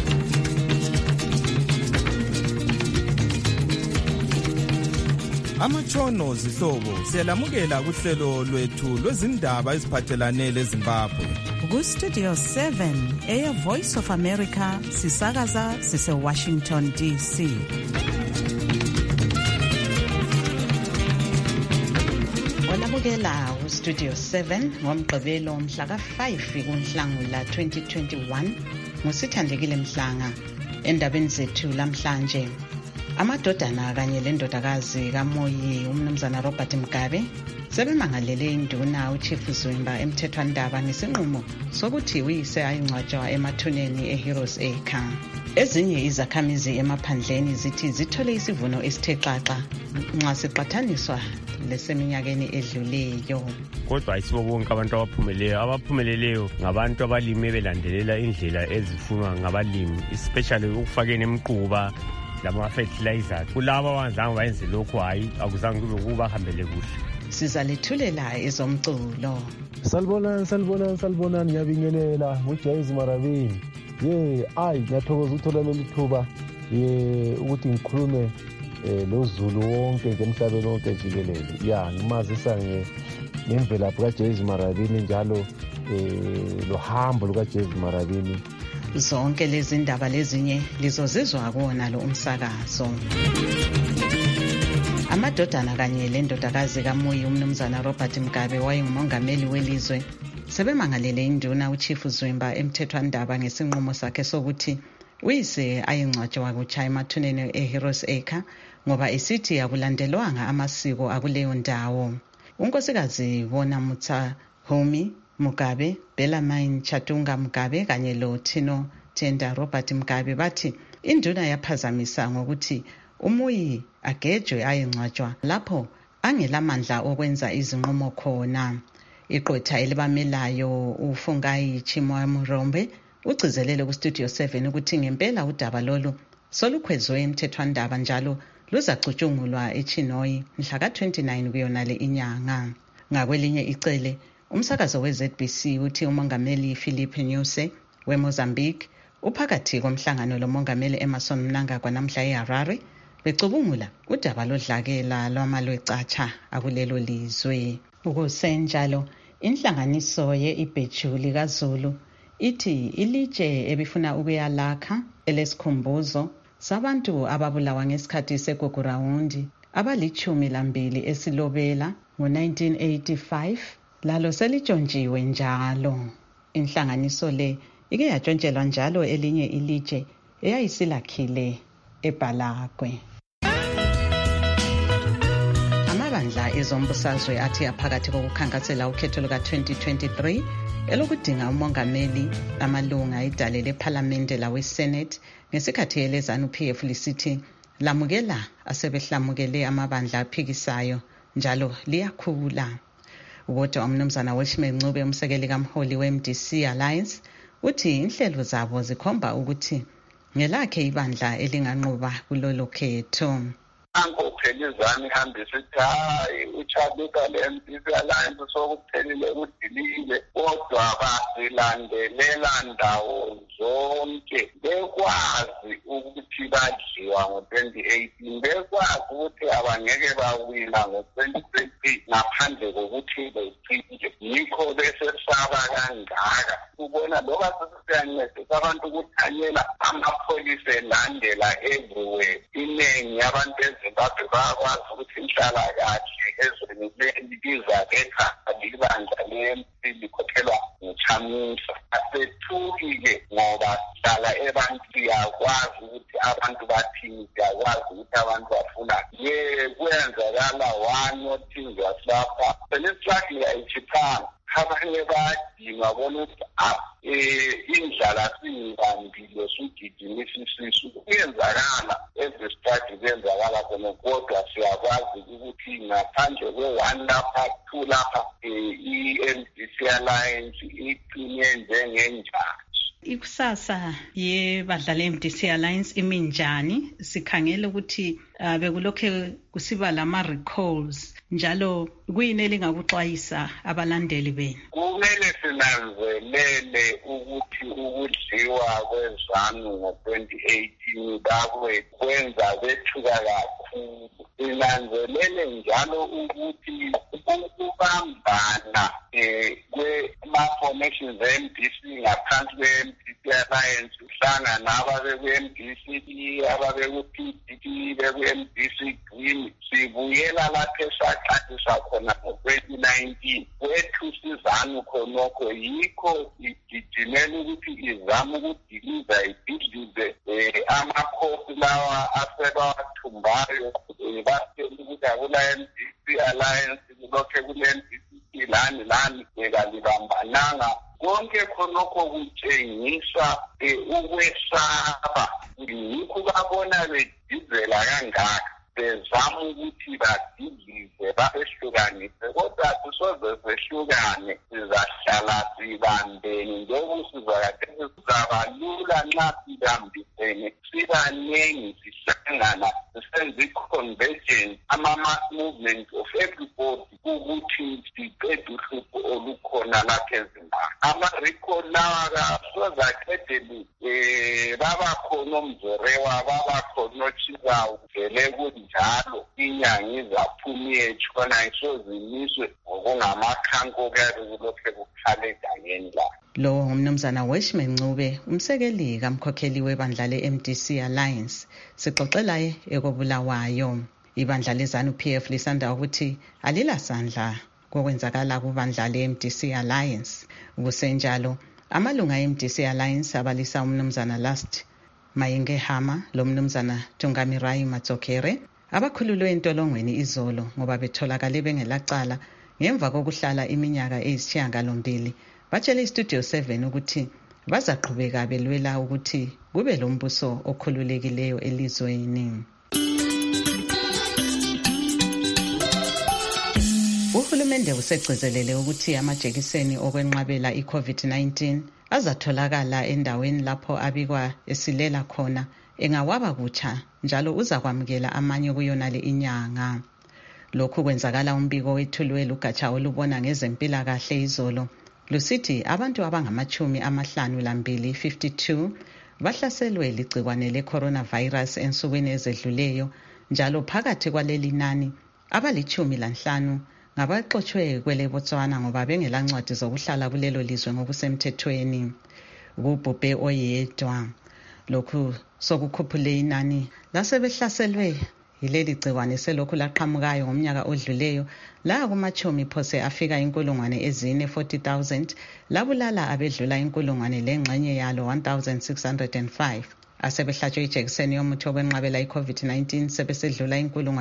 Amatshono zihlobo siyalamukela kuhlelo lwethu lwezindaba eziphathelane leZimbabwe. Ku-Studio 7 Air Voice of America sisakaza sise-Washington DC. Olamukela ku-Studio 7 ngomgqibelo mhla ka-5 kuNhlangula 2021 ngusithandekile Mhlanga. Endabeni zethu lamhlanje, amadodana kanye lendodakazi kaMoyi umnumzana Robert Mugabe sebemangalele induna uChief Zwimba emthethwandaba nesinqumo sokuthi uyise ayingcwatshwa emathuneni eHeroes Acre. Ezinye izakhamizi emaphandleni zithi zithole isivuno esithe xaxa nxa siqathaniswa leseminyakeni edluleyo. Kodwa ayisibo bonke abantu abaphumeleleyo ngabantu abalimi belandelela indlela ezifunwa ngabalimi, especially ukufakeni emquba lama-fertilizer. Kulaba abazange bayenze lokhu, hayi akuzange kube kubahambele kuhle. Sizalethulela ezomculo. Salibonani ngiyabingelela nguJayezi Marabini. Ngiyathokoza ukuthola leli thuba ukuthi ngikhulume loZulu wonke nje emhlabeni wonke jikelele. Ngimazisa ngemvelaphi kaJayezi Marabini njalo lohambo lukaJayezi Marabini. Zonke lezi ndaba lezinye lizozizwa kuwona lo umsakazo. Amadodana kanye lendodakazi kaMoyi umnumzana Robert Mugabe wayengumongameli welizwe sebemangalele induna uChief Zwimba emthethwandaba ngesinqumo sakhe sokuthi uyise ayingcwatshwa kutsha emathuneni eHeroes Acre ngoba isithi akulandelwanga amasiko akuleyo ndawo. Unkosikazi Bona Mutsa Homi Mugabe, Bellarmine Chatunga Mugabe kanye lo Tino Tenda Robert Mugabe bathi induna yaphazamisa ngokuthi uMoyi agejwe ayengcwatshwa lapho angelamandla okwenza izinqumo khona. Iqotha elibamelayo uFungai Chimwamurombe ugcizelele ku-Studio 7 ukuthi ngempela udaba lolu solukhwezwe emthethwandaba njalo luzacutshungulwa eChinoyi mhla ka-29 kuyonale inyanga. Ngakwelinye icele, umsakazo weZBC uthi umongameli Philip Nyusi weMozambique uphakathi komhlangano lomongameli Emmerson Mnangagwa namhla eHarare becubungula udaba lodlakela lwamalwecatsha akulelo lizwe. Ukusenjalo, inhlanganiso ye-Ibhejuli kaZulu ithi ilitshe ebifuna ukuyalakha elesikhumbuzo sabantu ababulawa ngesikhathi segugurawundi abali-12 esilobela ngo-1985 lalo selijonshiwe njalo. Inhlanganiso le ike yatshontshelwa njalo elinye ilitshe eyayisilakhile eBhalagwe. Amabandla ezombusazwe athi aphakathi kokukhankasela ukhetho luka-2023 elokudinga umongameli amalunga idale lephalamende laweSenate ngesikhathi elezanu-PF lisithi lamukela asebehlamukele amabandla aphikisayo njalo liyakhula. Kodwa umnumzana Welshman Ncube umsekeli kamholi weMDC Alliance uthi inhlelo zabo zikhomba ukuthi ngelakhe ibandla elinganqoba kulolo khetho. Angophelizana ihambisa ithi hayi uChabika le-MDC Alliance sokuphelile udilile, kodwa basilandelela ndawo zonke. Bekwazi ukuthi badliwa ngo-2018, bekwazi ukuthi abangeke bawina ngo-2020 ngaphandle kokuthi becinje. Yikho besesaba kangaka. Ubona loba sesiyancedisa abantu ukuthanyela amapholisa elandela everywhere. Inengi abantu eZimbabwe bayakwazi ukuthi inhlalakahle ezweni leli izabetha ibandla le-MC likhokhelwa nguChamisa. Asethuki-ke ngoba hlala abantu siyakwazi ukuthi abantu bathini, siyakwazi ukuthi abantu bafuna. Kuyenzakala one or two lapha selisihlahli ayichiphanga abanye bayadinga bona ukuthi indlala siyibambile sugijimisisisu kuyenzakala ezistrati kuyenzakala khona kodwa siyakwazi ukuthi ngaphandle kwe-1 lapha 2 lapha i-MDC Alliance iqine njengenjalo. Ikusasa yebadlala MDC Alliance iminjani sikhangele ukuthi bekulokhe kusiba lama recalls njalo kuyini elingakuxwayisa abalandeli benu? Kumele sinanzelele ukuthi ukudliwa kwezanu ngo-2018 bakwe kwenza bethuka kakhulu. Sinanzelele njalo ukuthi ukubambana kwema-formations e-MDC ngaphansi kwe-MDC Alliance uhlangana ababeku-MDC ababeku-PDP beku-MDC Green sibuyela lapho esaqalisa khona ngo-2019 kwethu sizanu khonokho yikho igijimela ukuthi izame ukudiliza ibhidlize amakhosi lawa asebawathumbayo basele ukuthi akula-MDC Alliance kulokhe kule-MDC lani kalibambananga. Konke khonokho kutshengisa ukwesaba yikho babona bedizela kangaka bezama ukuthi badilize babehlukanise kodwa sisoze sehlukane sizahlala sibambene njengoba sizakade sizabalula nxa sibambisene sibaningi sihlangana sisenza i-convergence ama-mass movement of everybody ukuthi siqede uhlupho olukhona lapha eZimbabwe. Ama-recall lawa kasozaqedeli babakhona omzorewa babakhona ochizawu vele kunjalo inyanga izaphuma iyetshona isozimiswe ngokungamakhanko kuyabe kulokhe kukhale egangeni la. Lo ngumnumzana Weshman Ncube, umsekeli kamkhokheli webandla le-MDC Alliance, sixoxelaye ekobulawayo. Ibandla lezanu PF lisanda ukuthi alila sandla kokwenzakala kubandla le-MDC Alliance. Kusenjalo amalunga e-MDC Alliance abalisa umnumzana Last Mayenge Hama lo mnumzana Tungamirai Matsokere abakhululwe entolongweni izolo ngoba betholakale bengelacala ngemva kokuhlala iminyaka eyisishiyagalombili. Batshele iStudio 7 ukuthi bazaqhubeka belwela ukuthi kube lo mbuso okhululekileyo elizweni. Uhulumende usegcizelele ukuthi amajekiseni okwenqabela iCovid-19 azatholakala endaweni lapho abikwa esilela khona engawaba kutsha njalo uzakwamukela amanye kuyonale inyanga. Lokhu kwenzakala umbiko wethulwe lugatsha olubona ngezempilakahle izolo lusithi abantu abangama-52 52 bahlaselwe ligcikwane le-coronavirus ensukwini ezedluleyo njalo phakathi kwaleli nani abali-15 ngabaxotshwe kwele Botswana ngoba bengelancwadi zokuhlala kulelo lizwe ngokusemthethweni. Kubhubhe oyedwa. Lokhu sokukhuphule inani lasebehlaselwe yileli gcikwane selokhu laqhamukayo ngomnyaka odluleyo la kumachumi phose afika 440,000 labulala abedlula 1,000 lengxenye yalo 1605 asebehlatshwe ijekiseni yomuthi wokwenqabela iCovid-19 sebesedlula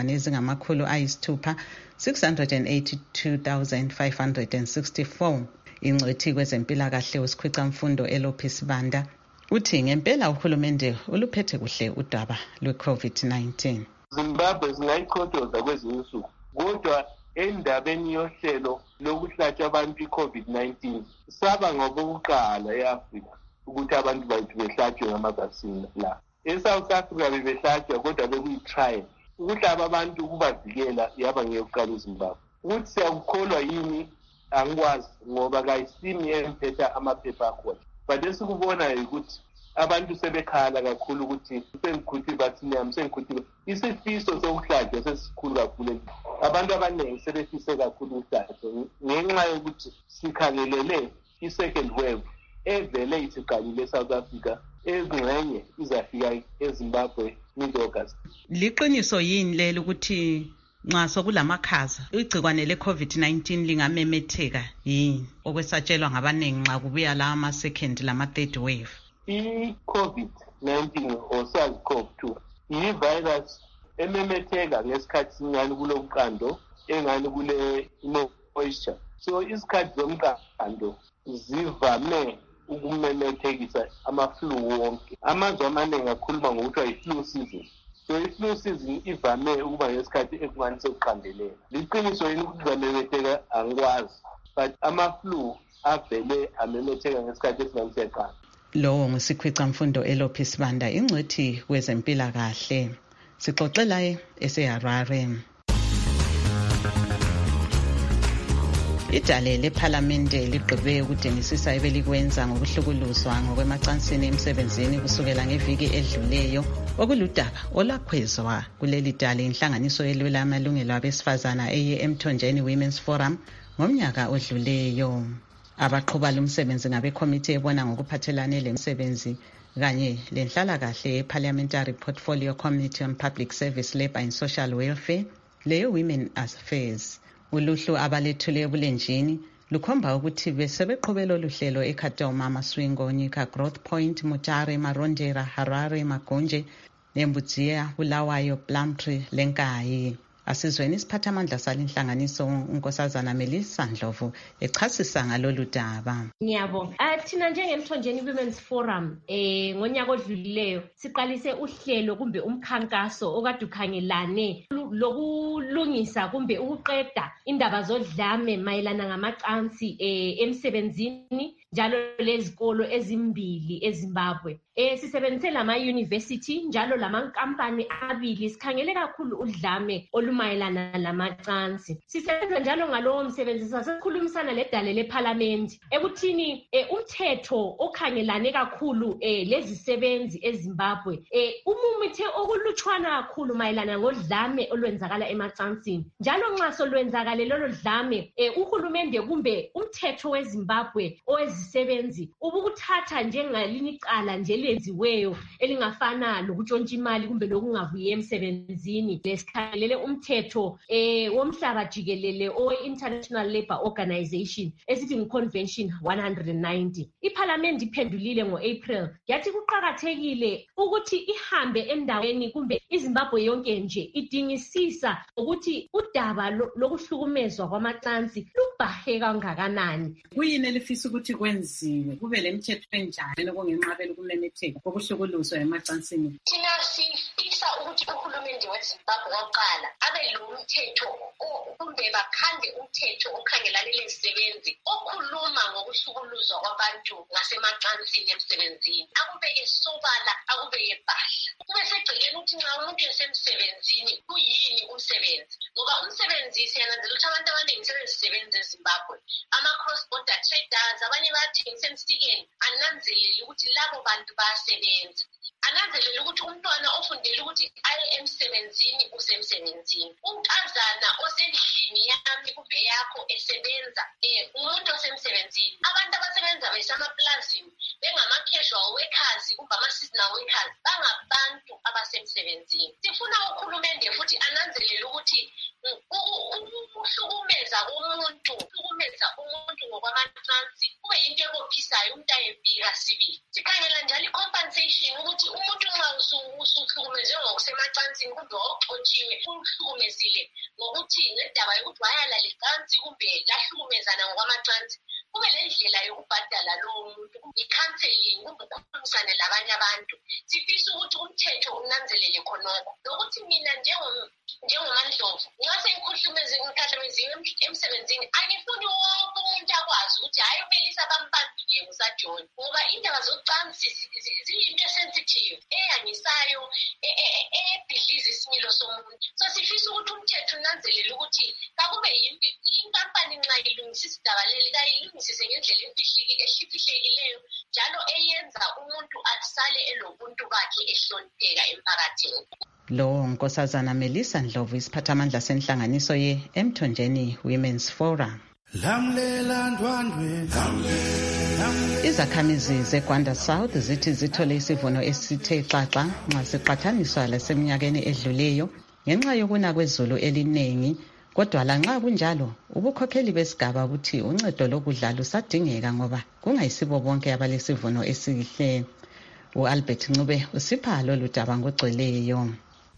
682,564. Ingcwethi kwezempilakahle usikhwicamfundo Elopis Banda uthi ngempela uhulumende uluphethe kuhle udaba lwe-COVID-19. Zimbabwe zingayikhothoza kwezinye insuku kodwa endabeni yohlelo lokuhlatshwa abantu i-COVID-19 saba ngokokuqala e-Afrika ukuthi abantu bathi behlatshwe ngamavasini la. E-South Africa bebehlatshwa kodwa bekuyi-trial ukuhlaba abantu ukubavikela yaba ngeyokuqala eZimbabwe. Ukuthi siyakukholwa yini angikwazi ngoba kayisimi emphetha amaphepha akhona. But esikubonayo ukuthi abantu sebekhala kakhulu ukuthi sengikhuthi vaccine sengikhuthi isifiso sokuhlatshwa sesikhulu kakhulu. Abantu abaningi sebefise kakhulu ukuhlatshwa ngenxa yokuthi sikhangelele i-second wave evele isiqalile eSouth Africa ezingxenye izafika eZimbabwe mid-August. Liqiniso yini lelo ukuthi nxa sokulamakhaza igcikwane le-COVID-19 lingamemetheka yini okwesatshelwa ngabaningi nxa kubuya la ama-second lama-third wave? I-COVID-19 or SARS-CoV-2 yi-virus ememetheka ngesikhathi singani kulo mqando engani kule moisture. So isikhathi zomqando zivame ukumemethekisa ama-flu wonke. Amazwe amaningi akhuluma ngokuthiwa i-flu season. So i-flu season ivame ukuba ngesikhathi ekungani sekuqandelela. Liqiniso yini ukuthi zamemetheka angikwazi, but ama-flu avele amemetheka ngesikhathi esingani siyaqala. Lowo ngusikhwicamfundo Elophi Sibanda, ingcwethi kwezempilakahle. Sixoxelaye eseHarare. Idale lephalamende ligqibe ukudingisisa ebelikwenza ngokuhlukuluzwa ngokwemacansini emsebenzini kusukela ngeviki edluleyo, okuludaba olwakhwezwa kuleli dale inhlanganiso elwela amalungelo abesifazana eye-Emthonjeni Women's Forum ngomnyaka odluleyo. Abaqhuba lumsebenzi ngabekomiti ebona ngokuphathelane lemsebenzi kanye lenhlalakahle ye-Parliamentary Portfolio Committee on Public Service, Labour and Social Welfare leyo-Women Affairs. Uluhlu abalethule ebulenjini lukhomba ukuthi besebeqhubela oluhlelo eKhatoma, Maswingo, Nyika, Growth Point, Mutare, Marondera, Harare, Magonje, Nembudziya, Bulawayo, Plumtree, Lenkayi. Asizweni isiphathamandla salinhlanganiso uNkosazana Melissa Ndlovu echasisa ngalolu daba. Ngiyabonga. Thina njengeMthonjeni Women's Forum ngonyaka odlulileyo siqalise uhlelo kumbe umkhankaso okade ukhangelane lokulungisa kumbe ukuqeda indaba zodlame mayelana ngamacansi emsebenzini njalo lezikolo ezimbili eZimbabwe. Sisebenzise lama-university njalo lamankampani abili sikhangele kakhulu udlame olumayelana lamacansi. Sisebenza njalo ngalowo msebenzi sasikhulumisana ledale lephalamende ekuthini umthetho okhangelane kakhulu lezisebenzi eZimbabwe umumithe okulutshwana kakhulu mayelana ngodlame olwenzakala emacansini. Njalo nxa solwenzakale lolo dlame uhulumende kumbe umthetho weZimbabwe owezisebenzi ubukuthatha njengalinye icala nje lenziweyo elingafana lokutshontsha imali kumbe lokungavuyi emsebenzini. Lesikhangelele umthetho womhlaba jikelele owe-International Labour Organization esithi ngu-Convention 190. Iphalamende iphendulile ngo-April yathi kuqakathekile ukuthi ihambe endaweni kumbe iZimbabwe yonke nje idingisisa ukuthi udaba lokuhlukumezwa kwamacansi lubahe kangakanani. Kuyini elifisa ukuthi kwenziwe kube lemithetho enjani okungenqabela ukumemetheka kokuhlukuluzwa emacansini? Thina sifisa ukuthi uhulumende weZimbabwe oqala abe lo mthetho kumbe bakhande umthetho okhangelane lezisebenzi okhuluma ngokuhlukuluzwa kwabantu ngasemacansini emsebenzini. Akube esobala, akube ebhahla. Kube segcekeni ukuthi nxa umuntu esemsebenzini kuyini umsebenzi. Ngoba umsebenzi siyananzela ukuthi abantu abaningi sebezisebenza eZimbabwe. Ama-cross border traders, abanye bayathengisa emsikeni, ananzelele ukuthi labo bantu bayasebenza. Ananzelele ukuthi umntwana ofundele ukuthi aye emsebenzini usemsebenzini. Unkazana osendlini yami kumbe yakho esebenza umuntu osemsebenzini. Abantu abasebenza besemaplazini bengama-casual workers kumbe ama-seasonal workers bangabantu abasemsebenzini. Sifuna uhulumende futhi ananzelele ukuthi ukuhlukumeza umuntu ngokwamacansi kube yinto ebophisayo umuntu ayempika sibili. Sikhangela njalo i-compensation ukuthi umuntu nxa usuhlukumezwe ngokusemacansini kumbe wawuxotshiwe uhlukumezile ngokuthi ngendaba yokuthi wayalala icansi kumbe lahlukumezana ngokwamacansi, kube lendlela yokubhadala lowo muntu, i-counseling kumbe ukukhulumisana labanye abantu. Sifisa ukuthi umthetho unanzelele khonokho nokuthi mina njengoMandlovu nxa ngikhahlameziwe emsebenzini angifuni wonke umuntu akwazi ukuthi hayi uMelisa bambambile kusajoni, ngoba indaba zocansi ziyinto sensitive eyangisayo ebhidliza isimilo somuntu. So sifisa ukuthi umthetho unanzelele ukuthi kakube inkampani nxa ilungisisa idaba leli kayilungisise ngendlela ehliphileyo njalo eyenza umuntu asale elobuntu bakhe ehlonipheka emphakathini. Lo Nkosazana Melissa Ndlovu isiphathamandla senhlanganiso ye-Emthonjeni Women's Forum. Izakhamizi zeGwanda South zithi zithole isivuno esithe xaxa nxa siqathaniswa laseminyakeni edluleyo ngenxa yokuna kwezulu eliningi. Kodwa lanxa kunjalo ubukhokheli besigaba buthi uncedo lokudla lusadingeka ngoba kungayisibo bonke abalesivuno esihle. U-Albert Ncube usipha lolu daba ngogcweleyo.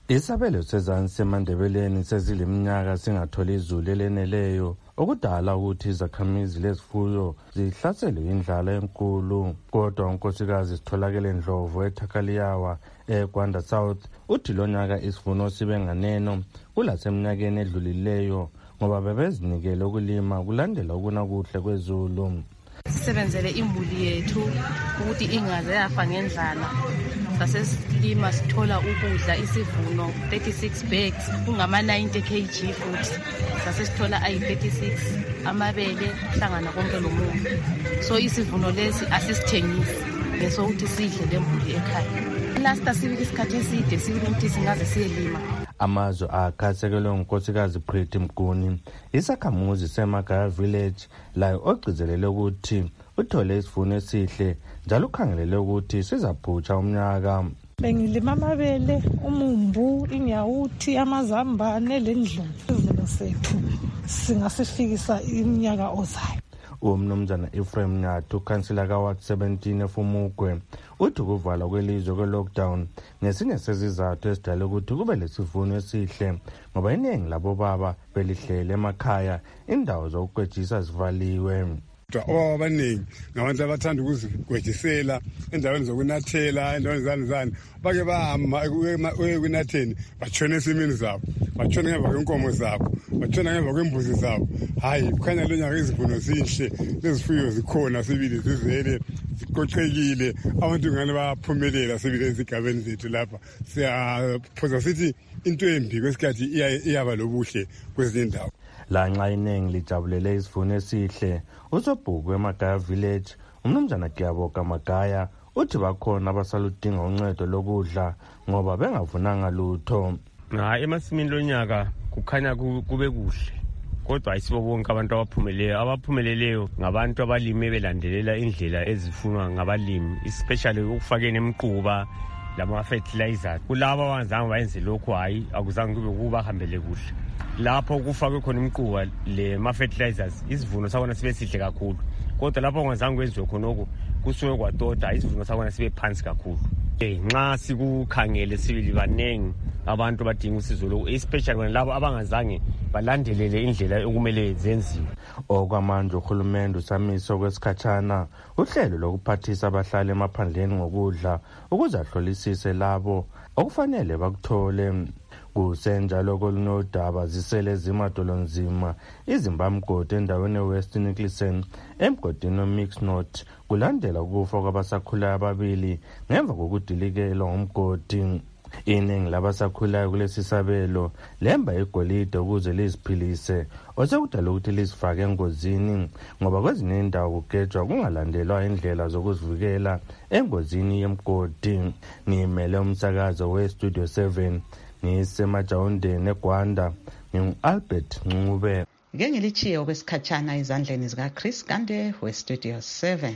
Isabelo sezansi semandebeleni seziliminyaka singatholi izulu eleneleyo okudala ukuthi izakhamizi lezifuyo zihlaselwe indlala enkulu. Kodwa unkosikazi Sitholakele Ndlovu eThakaliyawa eGwanda South uthi lo nyaka isivuno sibe nganeno kulasemnyakeni edlulileyo ngoba bebezinikele ukulima kulandela ukuna kuhle kwezulu. Sisebenzele imbuli yethu ukuthi ingaze yafa ngendlala. Sasesilima sithola ukudla isivuno 36 bags kungama 90 kg futhi. Sasesithola ayi36 amabele hlangana konke lomuntu. So isivuno lesi asisithengisi ngeso ukuthi sidle lembuli ekhaya. Last sibike isikhathi eside sibike ukuthi singaze siyelima. Amazwe akhasekelwe unkosikazi Pretty Mguni isakhamuzi seMagaya Village layo ogcizelele ukuthi uthole isivuno esihle njalo ukhangelele ukuthi sizaphutsha umnyaka. Bengilima amabele, umumbu, inyawuthi, amazambane lendlovu. Isivuno sethu singasifikisa iminyaka ozayo. Umnumzana Ephraim Nyathu kansila kaWard 17 eFumugwe uthi ukuvala kwelizwe kwe-lockdown ngesinye sezizathu esidala ukuthi kube lesivuno esihle ngoba iningi labo baba belihlele emakhaya indawo zokukwejisa zivaliwe. Obaba abaningi ngabantu abathanda ukuzigwejisela endaweni zokunathela endaweni zani bake bahamba ukunatheni batshone esimini zabo batshone ngemva kwenkomo zabo batshone ngemva kwembuzi zabo. Hayi kukhanya lo nyaka izivuno zinhle lezifuyo zikhona sibili zizele ziqoqekile abantu ngane baphumelela sibili ezigabeni zethu lapha. Siyaphosa sithi into embi kwesikhathi iyaba lobuhle kwezinye indawo. Lanxa iningi lijabulele isivuno esihle usobhuku eMagaya Village umnumzana Giyaboka Magaya uthi bakhona abasaludinga uncedo lokudla ngoba bengavunanga lutho. Emasimini lonyaka kukhanya kube kuhle kodwa ayisibo bonke abantu abaphumeleleyo ngabantu abalimi belandelela indlela ezifunwa ngabalimi especially ukufakeni emquba lama-fertilizers. Kulabo abangazange bayenze lokhu hayi akuzange kube kubahambele kuhle. Lapho kufakwe khona imquba le-fertilizers isivuno sakhona sibe sihle kakhulu kodwa lapho ongazange kwenziwe khonoko kusuke kwatoda isivuno sakhona sibe phansi kakhulu. Nxa sikukhangele sibili banengi abantu badinga usizo lokhu especially labo abangazange balandelele indlela okumele zenziwe. Okwamanje uhulumende usamisa kwesikhatshana uhlelo lokuphathisa abahlali emaphandleni ngokudla ukuze ahlolisise labo okufanele bakuthole. Kusenjalo kolunodaba zisele zimadolonzima izimbamgodi endaweni eWest Nicholson emgodini weMixnot kulandela ukufa kwabasakhulayo ababili ngemva kokudilikelwa ngumgodi. Iningi labasakhulayo kulesi sabelo lemba igolide ukuze liziphilise osekudala ukuthi lizifake engozini ngoba kwezinye indawo kugejwa kungalandelwa indlela zokuzivikela engozini yemgodi. Ngimele umsakazo weStudio 7 ngisemajawundeni eGwanda ngingu-Albert Ncube. Ngeke ngilichiye okwesikhatshana ezandleni zikaChris Gande weStudio 7.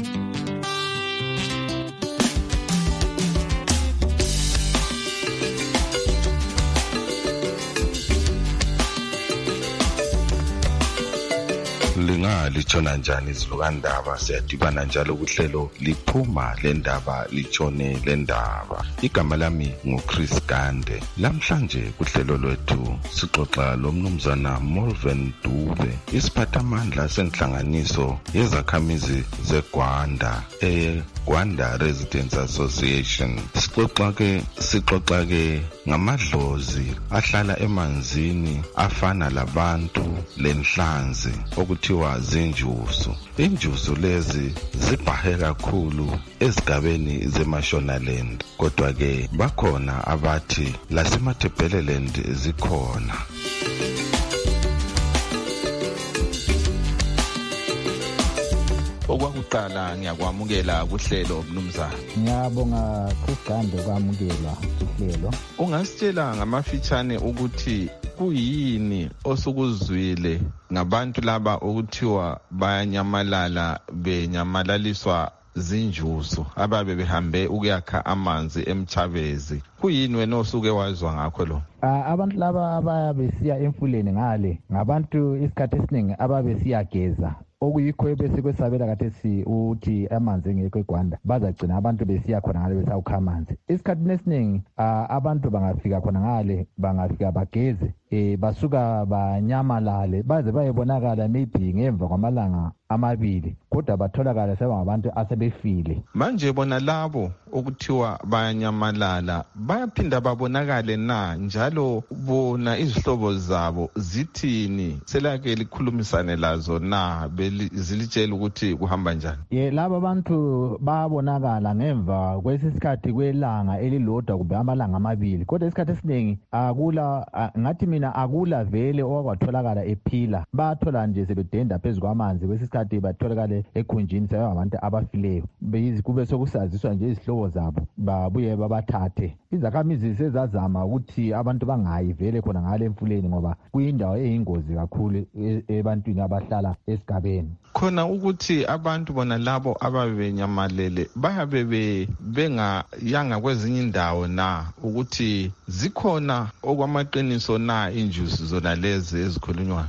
Litshona njani izilukandaba siyadibana njalo kuhlelo liphuma lendaba litshone lendaba. Igama lami nguChris Gande. Lamhlanje kuhlelo lwethu sixoxa lomnumzana Molven Dube isiphathamandla senhlanganiso yezakhamizi zeGwanda Gwanda Residents Association. Sixoxa ke ngamadlozi ahlala emanzini afana labantu lenhlanzi okuthiwa zinjusu. Injusu lezi zibhahe kakhulu ezigabeni zeMashonaland kodwa ke bakhona abathi laseMatabeleland zikhona. Okwakuqala ngiyakwamukela kuhlelo mnumzana. Ngiyabonga Chris Gande kwamukela kuhlelo. Ungasitshela ngamafitshane ukuthi kuyini osukuzwile ngabantu laba okuthiwa bayanyamalala benyamalaliswa zinjusu ababe behambe ukuyakha amanzi emchabezi? Kuyini wena osuke wazwa ngakho lo? Abantu laba ababe siya emfuleni ngale ngabantu isikhathi esiningi ababe siyageza okuyikho ebesekwesabela kathesi ukuthi amanzi engekho eGwanda bazagcina abantu besiya khona ngale besawukha amanzi. Isikhathini esiningi abantu bangafika khona ngale bangafika bageze basuka banyamalale baze bayebonakala maybe ngemva kwamalanga amabili kodwa batholakala sebangabantu asebefile. Manje bona labo okuthiwa bayanyamalala bayaphinda babonakale na njalo bona izihlobo zabo zithini selake likhulumisane lazo na zilitshela ukuthi kuhamba njani? Laba abantu babonakala ngemva kwesisikhathi kwelanga elilodwa kumbe amalanga amabili kodwa isikhathi esiningi ngathi mina akula vele okwatholakala ephila bathola nje sebedenda phezu kwamanzi kwesisikhathi batholakale ekhunjini sebangabantu abafileyo kube sokusaziswa nje izihlobo zabo babuye babathathe. Izakhamizi sezazama ukuthi abantu bangayi vele khona ngale emfuleni ngoba kuyindawo eyingozi kakhulu ebantwini abahlala esigabeni. Khona ukuthi abantu bona labo ababenyamalele bayabe bengayanga kwezinye indawo na ukuthi zikhona okwamaqiniso na injusi zona lezi ezikhulunywayo?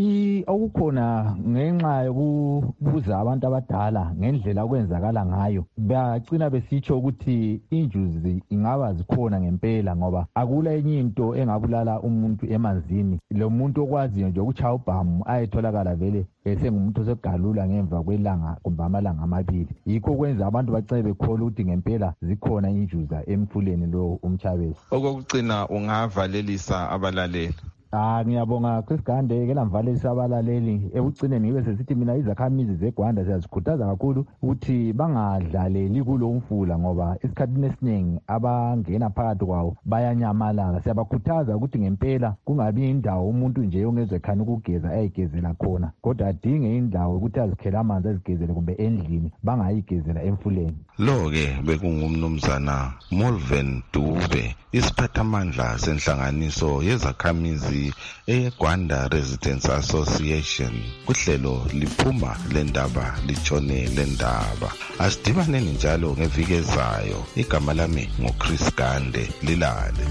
Okukhona ngenxa yokubuza abantu abadala ngendlela okwenzakala ngayo bagcina besitsho ukuthi injuzi ingaba zikhona ngempela ngoba akula enye into engabulala umuntu emanzini. Lo muntu okwaziyo nje ukutshaya ubhamu ayetholakala vele esengumuntu osegalula ngemva kwelanga kumbe amalanga amabili. Yikho kwenza abantu bacebe bekhola ukuthi ngempela zikhona injuza emfuleni lo umchabezi. Okugcina ungavalelisa abalaleli? Ngiyabonga Chris Gande ke lamvalisa abalaleli ekugcineni ngibe sesithi mina izakhamizi zeGwanda siyazikhuthaza kakhulu ukuthi bangadlaleli kulo umfula ngoba isikhathini esiningi abangena phakathi kwawo bayanyamalala. Siyabakhuthaza ukuthi ngempela kungabi indawo umuntu nje ongezekhana ukugeza ayigezela khona kodwa adinge indawo ukuthi azikhela amanzi azigezele kumbe endlini bangayigezela emfuleni. Lo-ke bekungumnumzana Molven Dube, isiphathamandla senhlanganiso yezakhamizi eGwanda Residents Association. Kuhlelo liphuma lendaba litshone lendaba. Asidibaneni njalo ngeviki ezayo. Igama lami nguChris Gande. Lilale.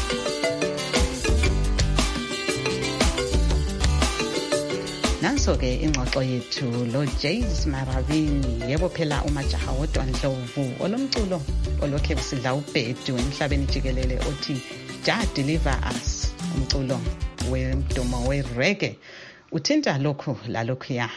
Nanso-ke ingxoxo yethu lo Jays Marabini. Yebo phela umajaha wodwa Ndlovu olomculo olokhe usidla ubhedu emhlabeni jikelele othi Ja Deliver Us, umculo wemdumo we-reggae uthinta lokhu lalokhuya.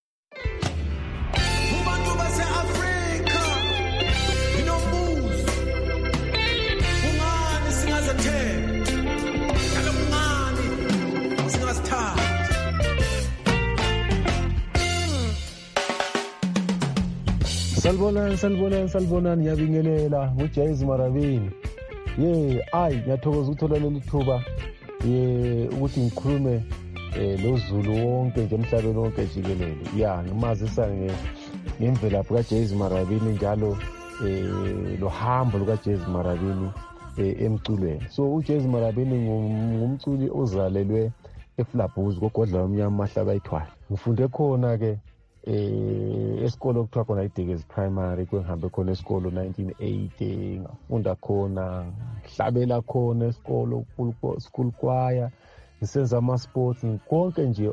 Salibonani ngiyabingelela nguJays Marabini. Ngiyathokoza ukuthola leli thuba ukuthi ngikhulume lo Zulu wonke nje emhlabeni wonke jikelele. Ngimazisa ngemvelaphi kaJays Marabini njalo lo hambo lukaJays Marabini emculweni. So uJays Marabini ngumculi ozalelwe eFlabhuzi kogodla omnyama mahlaba ayithwala. Ngifunde khona ke esikolo okuthiwa khona iDiggers Primary kwengihambe khona esikolo 1980 ngafunda khona hlabela khona esikolo school choir ngisenza ama-sports konke nje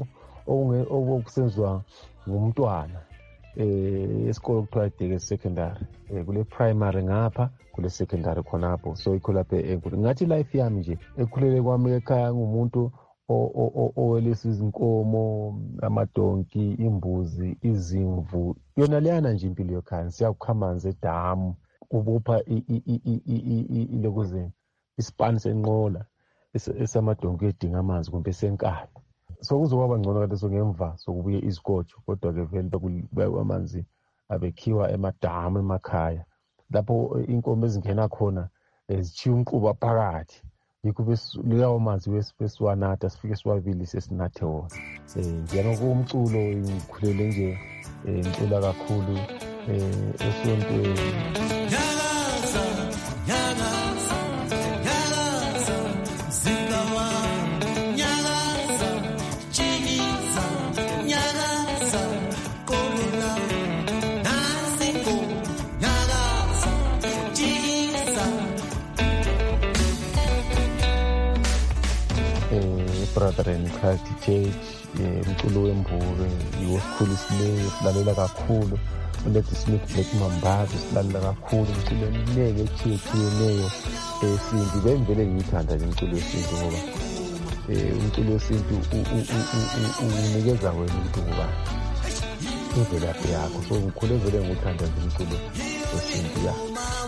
okusenziwa ngumntwana esikolo okuthiwa iDiggers Secondary kule primary ngapha kule secondary khonapho. So ikho lapha enkulu ngathi life yami nje ekhulele kwami ekhaya ngumuntu owelisa izinkomo, amadonki, imbuzi, izimvu, yona leyana nje impilo yokhaya. Siyakukha amanzi edamu ubupha ilokuze isipani senqola esamadonki edinga amanzi kumbe senkala. So kuzoba ngcono kaleso ngemva sokubuye izigojo kodwa ke vele amanzi abekhiwa emadamu emakhaya lapho inkomo ezingena khona zichiya umquba phakathi. Yikho lawo manzi wesiwanatha sifike siwabili sesinathe wona. Njalo kumculo ngikhulele nje ngicula kakhulu esontweni. Brother in Christ Church umculo wembuke yiwo sikhulisileyo silalela kakhulu. uLady Smith Black Mambazo silalela kakhulu umculo eminingi etshiyetshiyeneyo esintu. Bengivele ngiyithanda nje umculo wesintu ngoba umculo wesintu unikeza wena ukuthi kuba imvelaphi yakho. So ngikhule vele ngikuthanda nje umculo wesintu ya.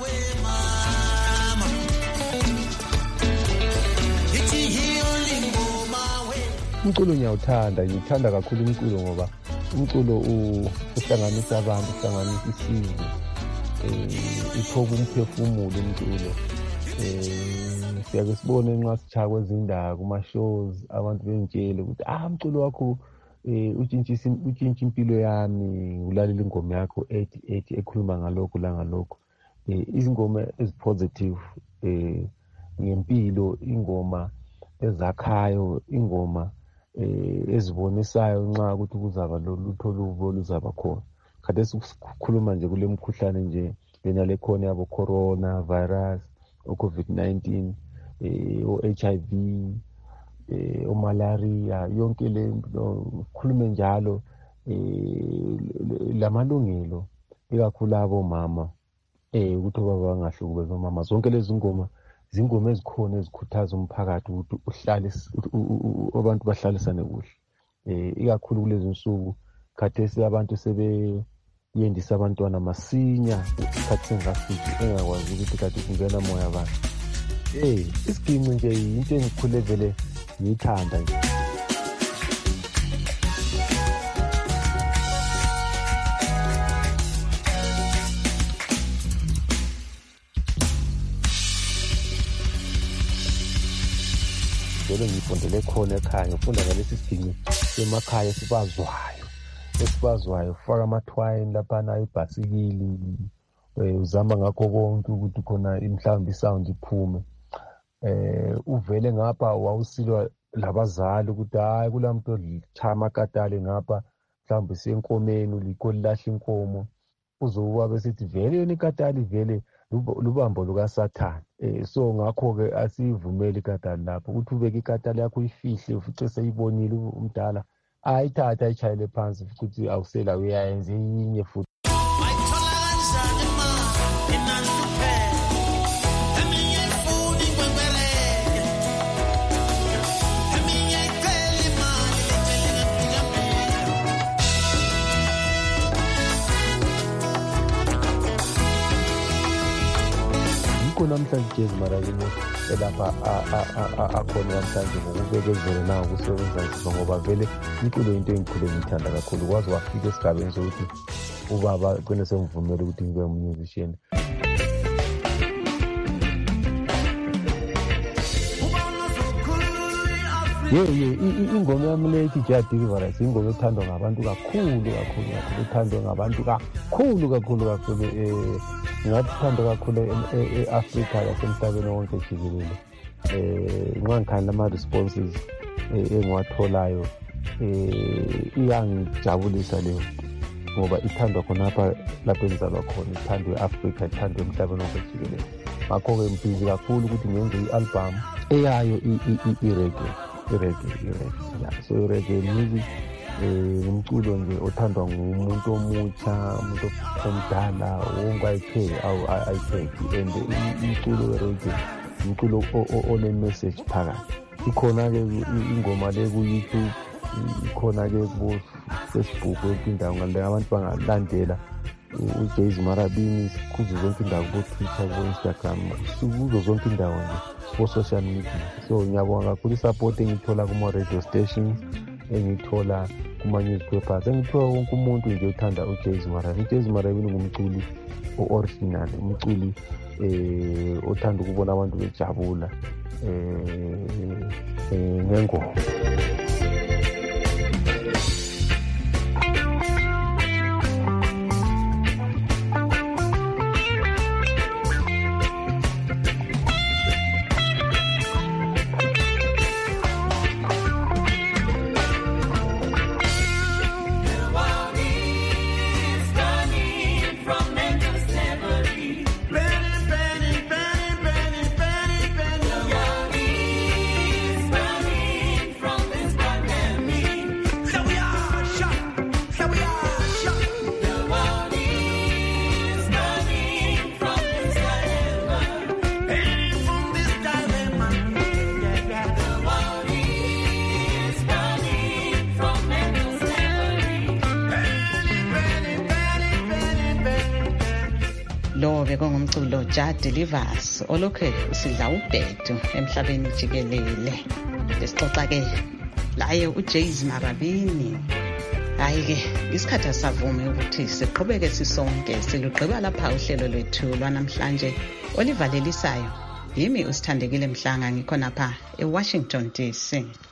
Umculo ngiyawuthanda kakhulu umculo ngoba umculo uhlanganisa abantu, uhlanganisa isizwe, ithoba umphefumulo umculo. Siyake sibone nxa sitshaya kwezindaba kuma-shows abantu bengitshele ukuthi umculo wakho utshintsha impilo yami, ulalela ingoma yakho ethi ekhuluma ngalokhu langalokhu. Izingoma ezipositive ngempilo, ingoma ezakhayo, ingoma ezibonisayo nxa ukuthi kuzaba lolutho olubi oluzaba khona. Khathesi sikhuluma nje kule mkhuhlane nje lena lekhona yabo corona virus, o-COVID-19, o-HIV, o-malaria, yonke le nto khulume njalo lamalungelo ikakhulu abomama ukuthi obaba bangahlukubezwa omama. Zonke lezi ngoma zingoma ezikhona ezikhuthaza umphakathi ukuthi uhlale abantu bahlalisane kuhle. Ikakhulu kulezi nsuku khathesi abantu sebeyendisa abantwana masinya isikhathi singafiki engakwazi ukuthi kade kungena moya bani. Isiginci nje into engikhule vele ngiyithanda nje. Vele ngifundele khona ekhaya, ngifunda ngalesi siginci emakhaya esibazwayo, ufaka amathwayini laphana ibhasikili, uzama ngakho konke ukuthi khona mhlawumbe isound iphume. Uvele ngapha wawusilwa labazali ukuthi hayi kula muntu olitshaya amakatale ngapha mhlawumbe senkomeni uliko lilahle inkomo, uzokuba besithi vele yona ikatali vele lubambo lukaSathane. So ngakho-ke asiyivumeli ikatali lapho ukuthi ubeke ikatali yakho uyifihle ufice seyibonile umdala ayithatha ayitshayele phansi ukuthi awusela uyayenza eyinye futhi. Namhlanje Jazz Marakini elapha akhona namhlanje ngokubekezela na ukusebenza nzima ngoba vele umculo into engikhule ngiyithanda kakhulu. Kwazi wafika esigabeni sokuthi ubaba kugcine semvumela ukuthi ngibe umusician. Ingoma yami le ethi Jah Deliverance ingoma ethandwa ngabantu kakhulu, ethandwa ngabantu kakhulu. Ngathi ithandwa kakhulu e-Afrika yasemhlabeni wonke jikelele. Nxa ngikhangela ama-responses engiwatholayo iyangijabulisa leyo ngoba ithandwa khonapha lapho engizalwa khona, ithandwa e-Afrika, ithandwa emhlabeni wonke jikelele. Ngakho-ke ngibhizi kakhulu ukuthi ngenze i-album eyayo i-reggae. So i-reggae music umculo nje othandwa ngumuntu omutsha, umuntu omdala, wonke ayikhethi. And umculo we-reggae umculo one-message phakathi. Ikhona-ke ingoma le ku-YouTube, ikhona-ke ku-Facebook, yonke indawo ngale abantu bangalandela uJayz Marabini kuzo zonke indawo kubo-Twitter, kubo-Instagram, kuzo zonke indawo nje ku-social media. So ngiyabonga kakhulu i-support engiyithola kuma-radio stations, engiyithola kuma-newspapers, engithola wonke umuntu nje uthanda uJayz Marabini. uJayz Marabini ngumculi o-original, umculi othanda ukubona abantu bejabula ngengoma. From this bekungumculo Ja Delivers olokhe usidla ubhedu emhlabeni jikelele. Lesixoxa-ke laye uJays Marabini. Hayi-ke isikhathi asavume ukuthi siqhubeke sisonke silugqiba lapha uhlelo lwethu lwanamhlanje olivalelisayo. Yimi uSithandekile Mhlanga ngikhona pha eWashington DC.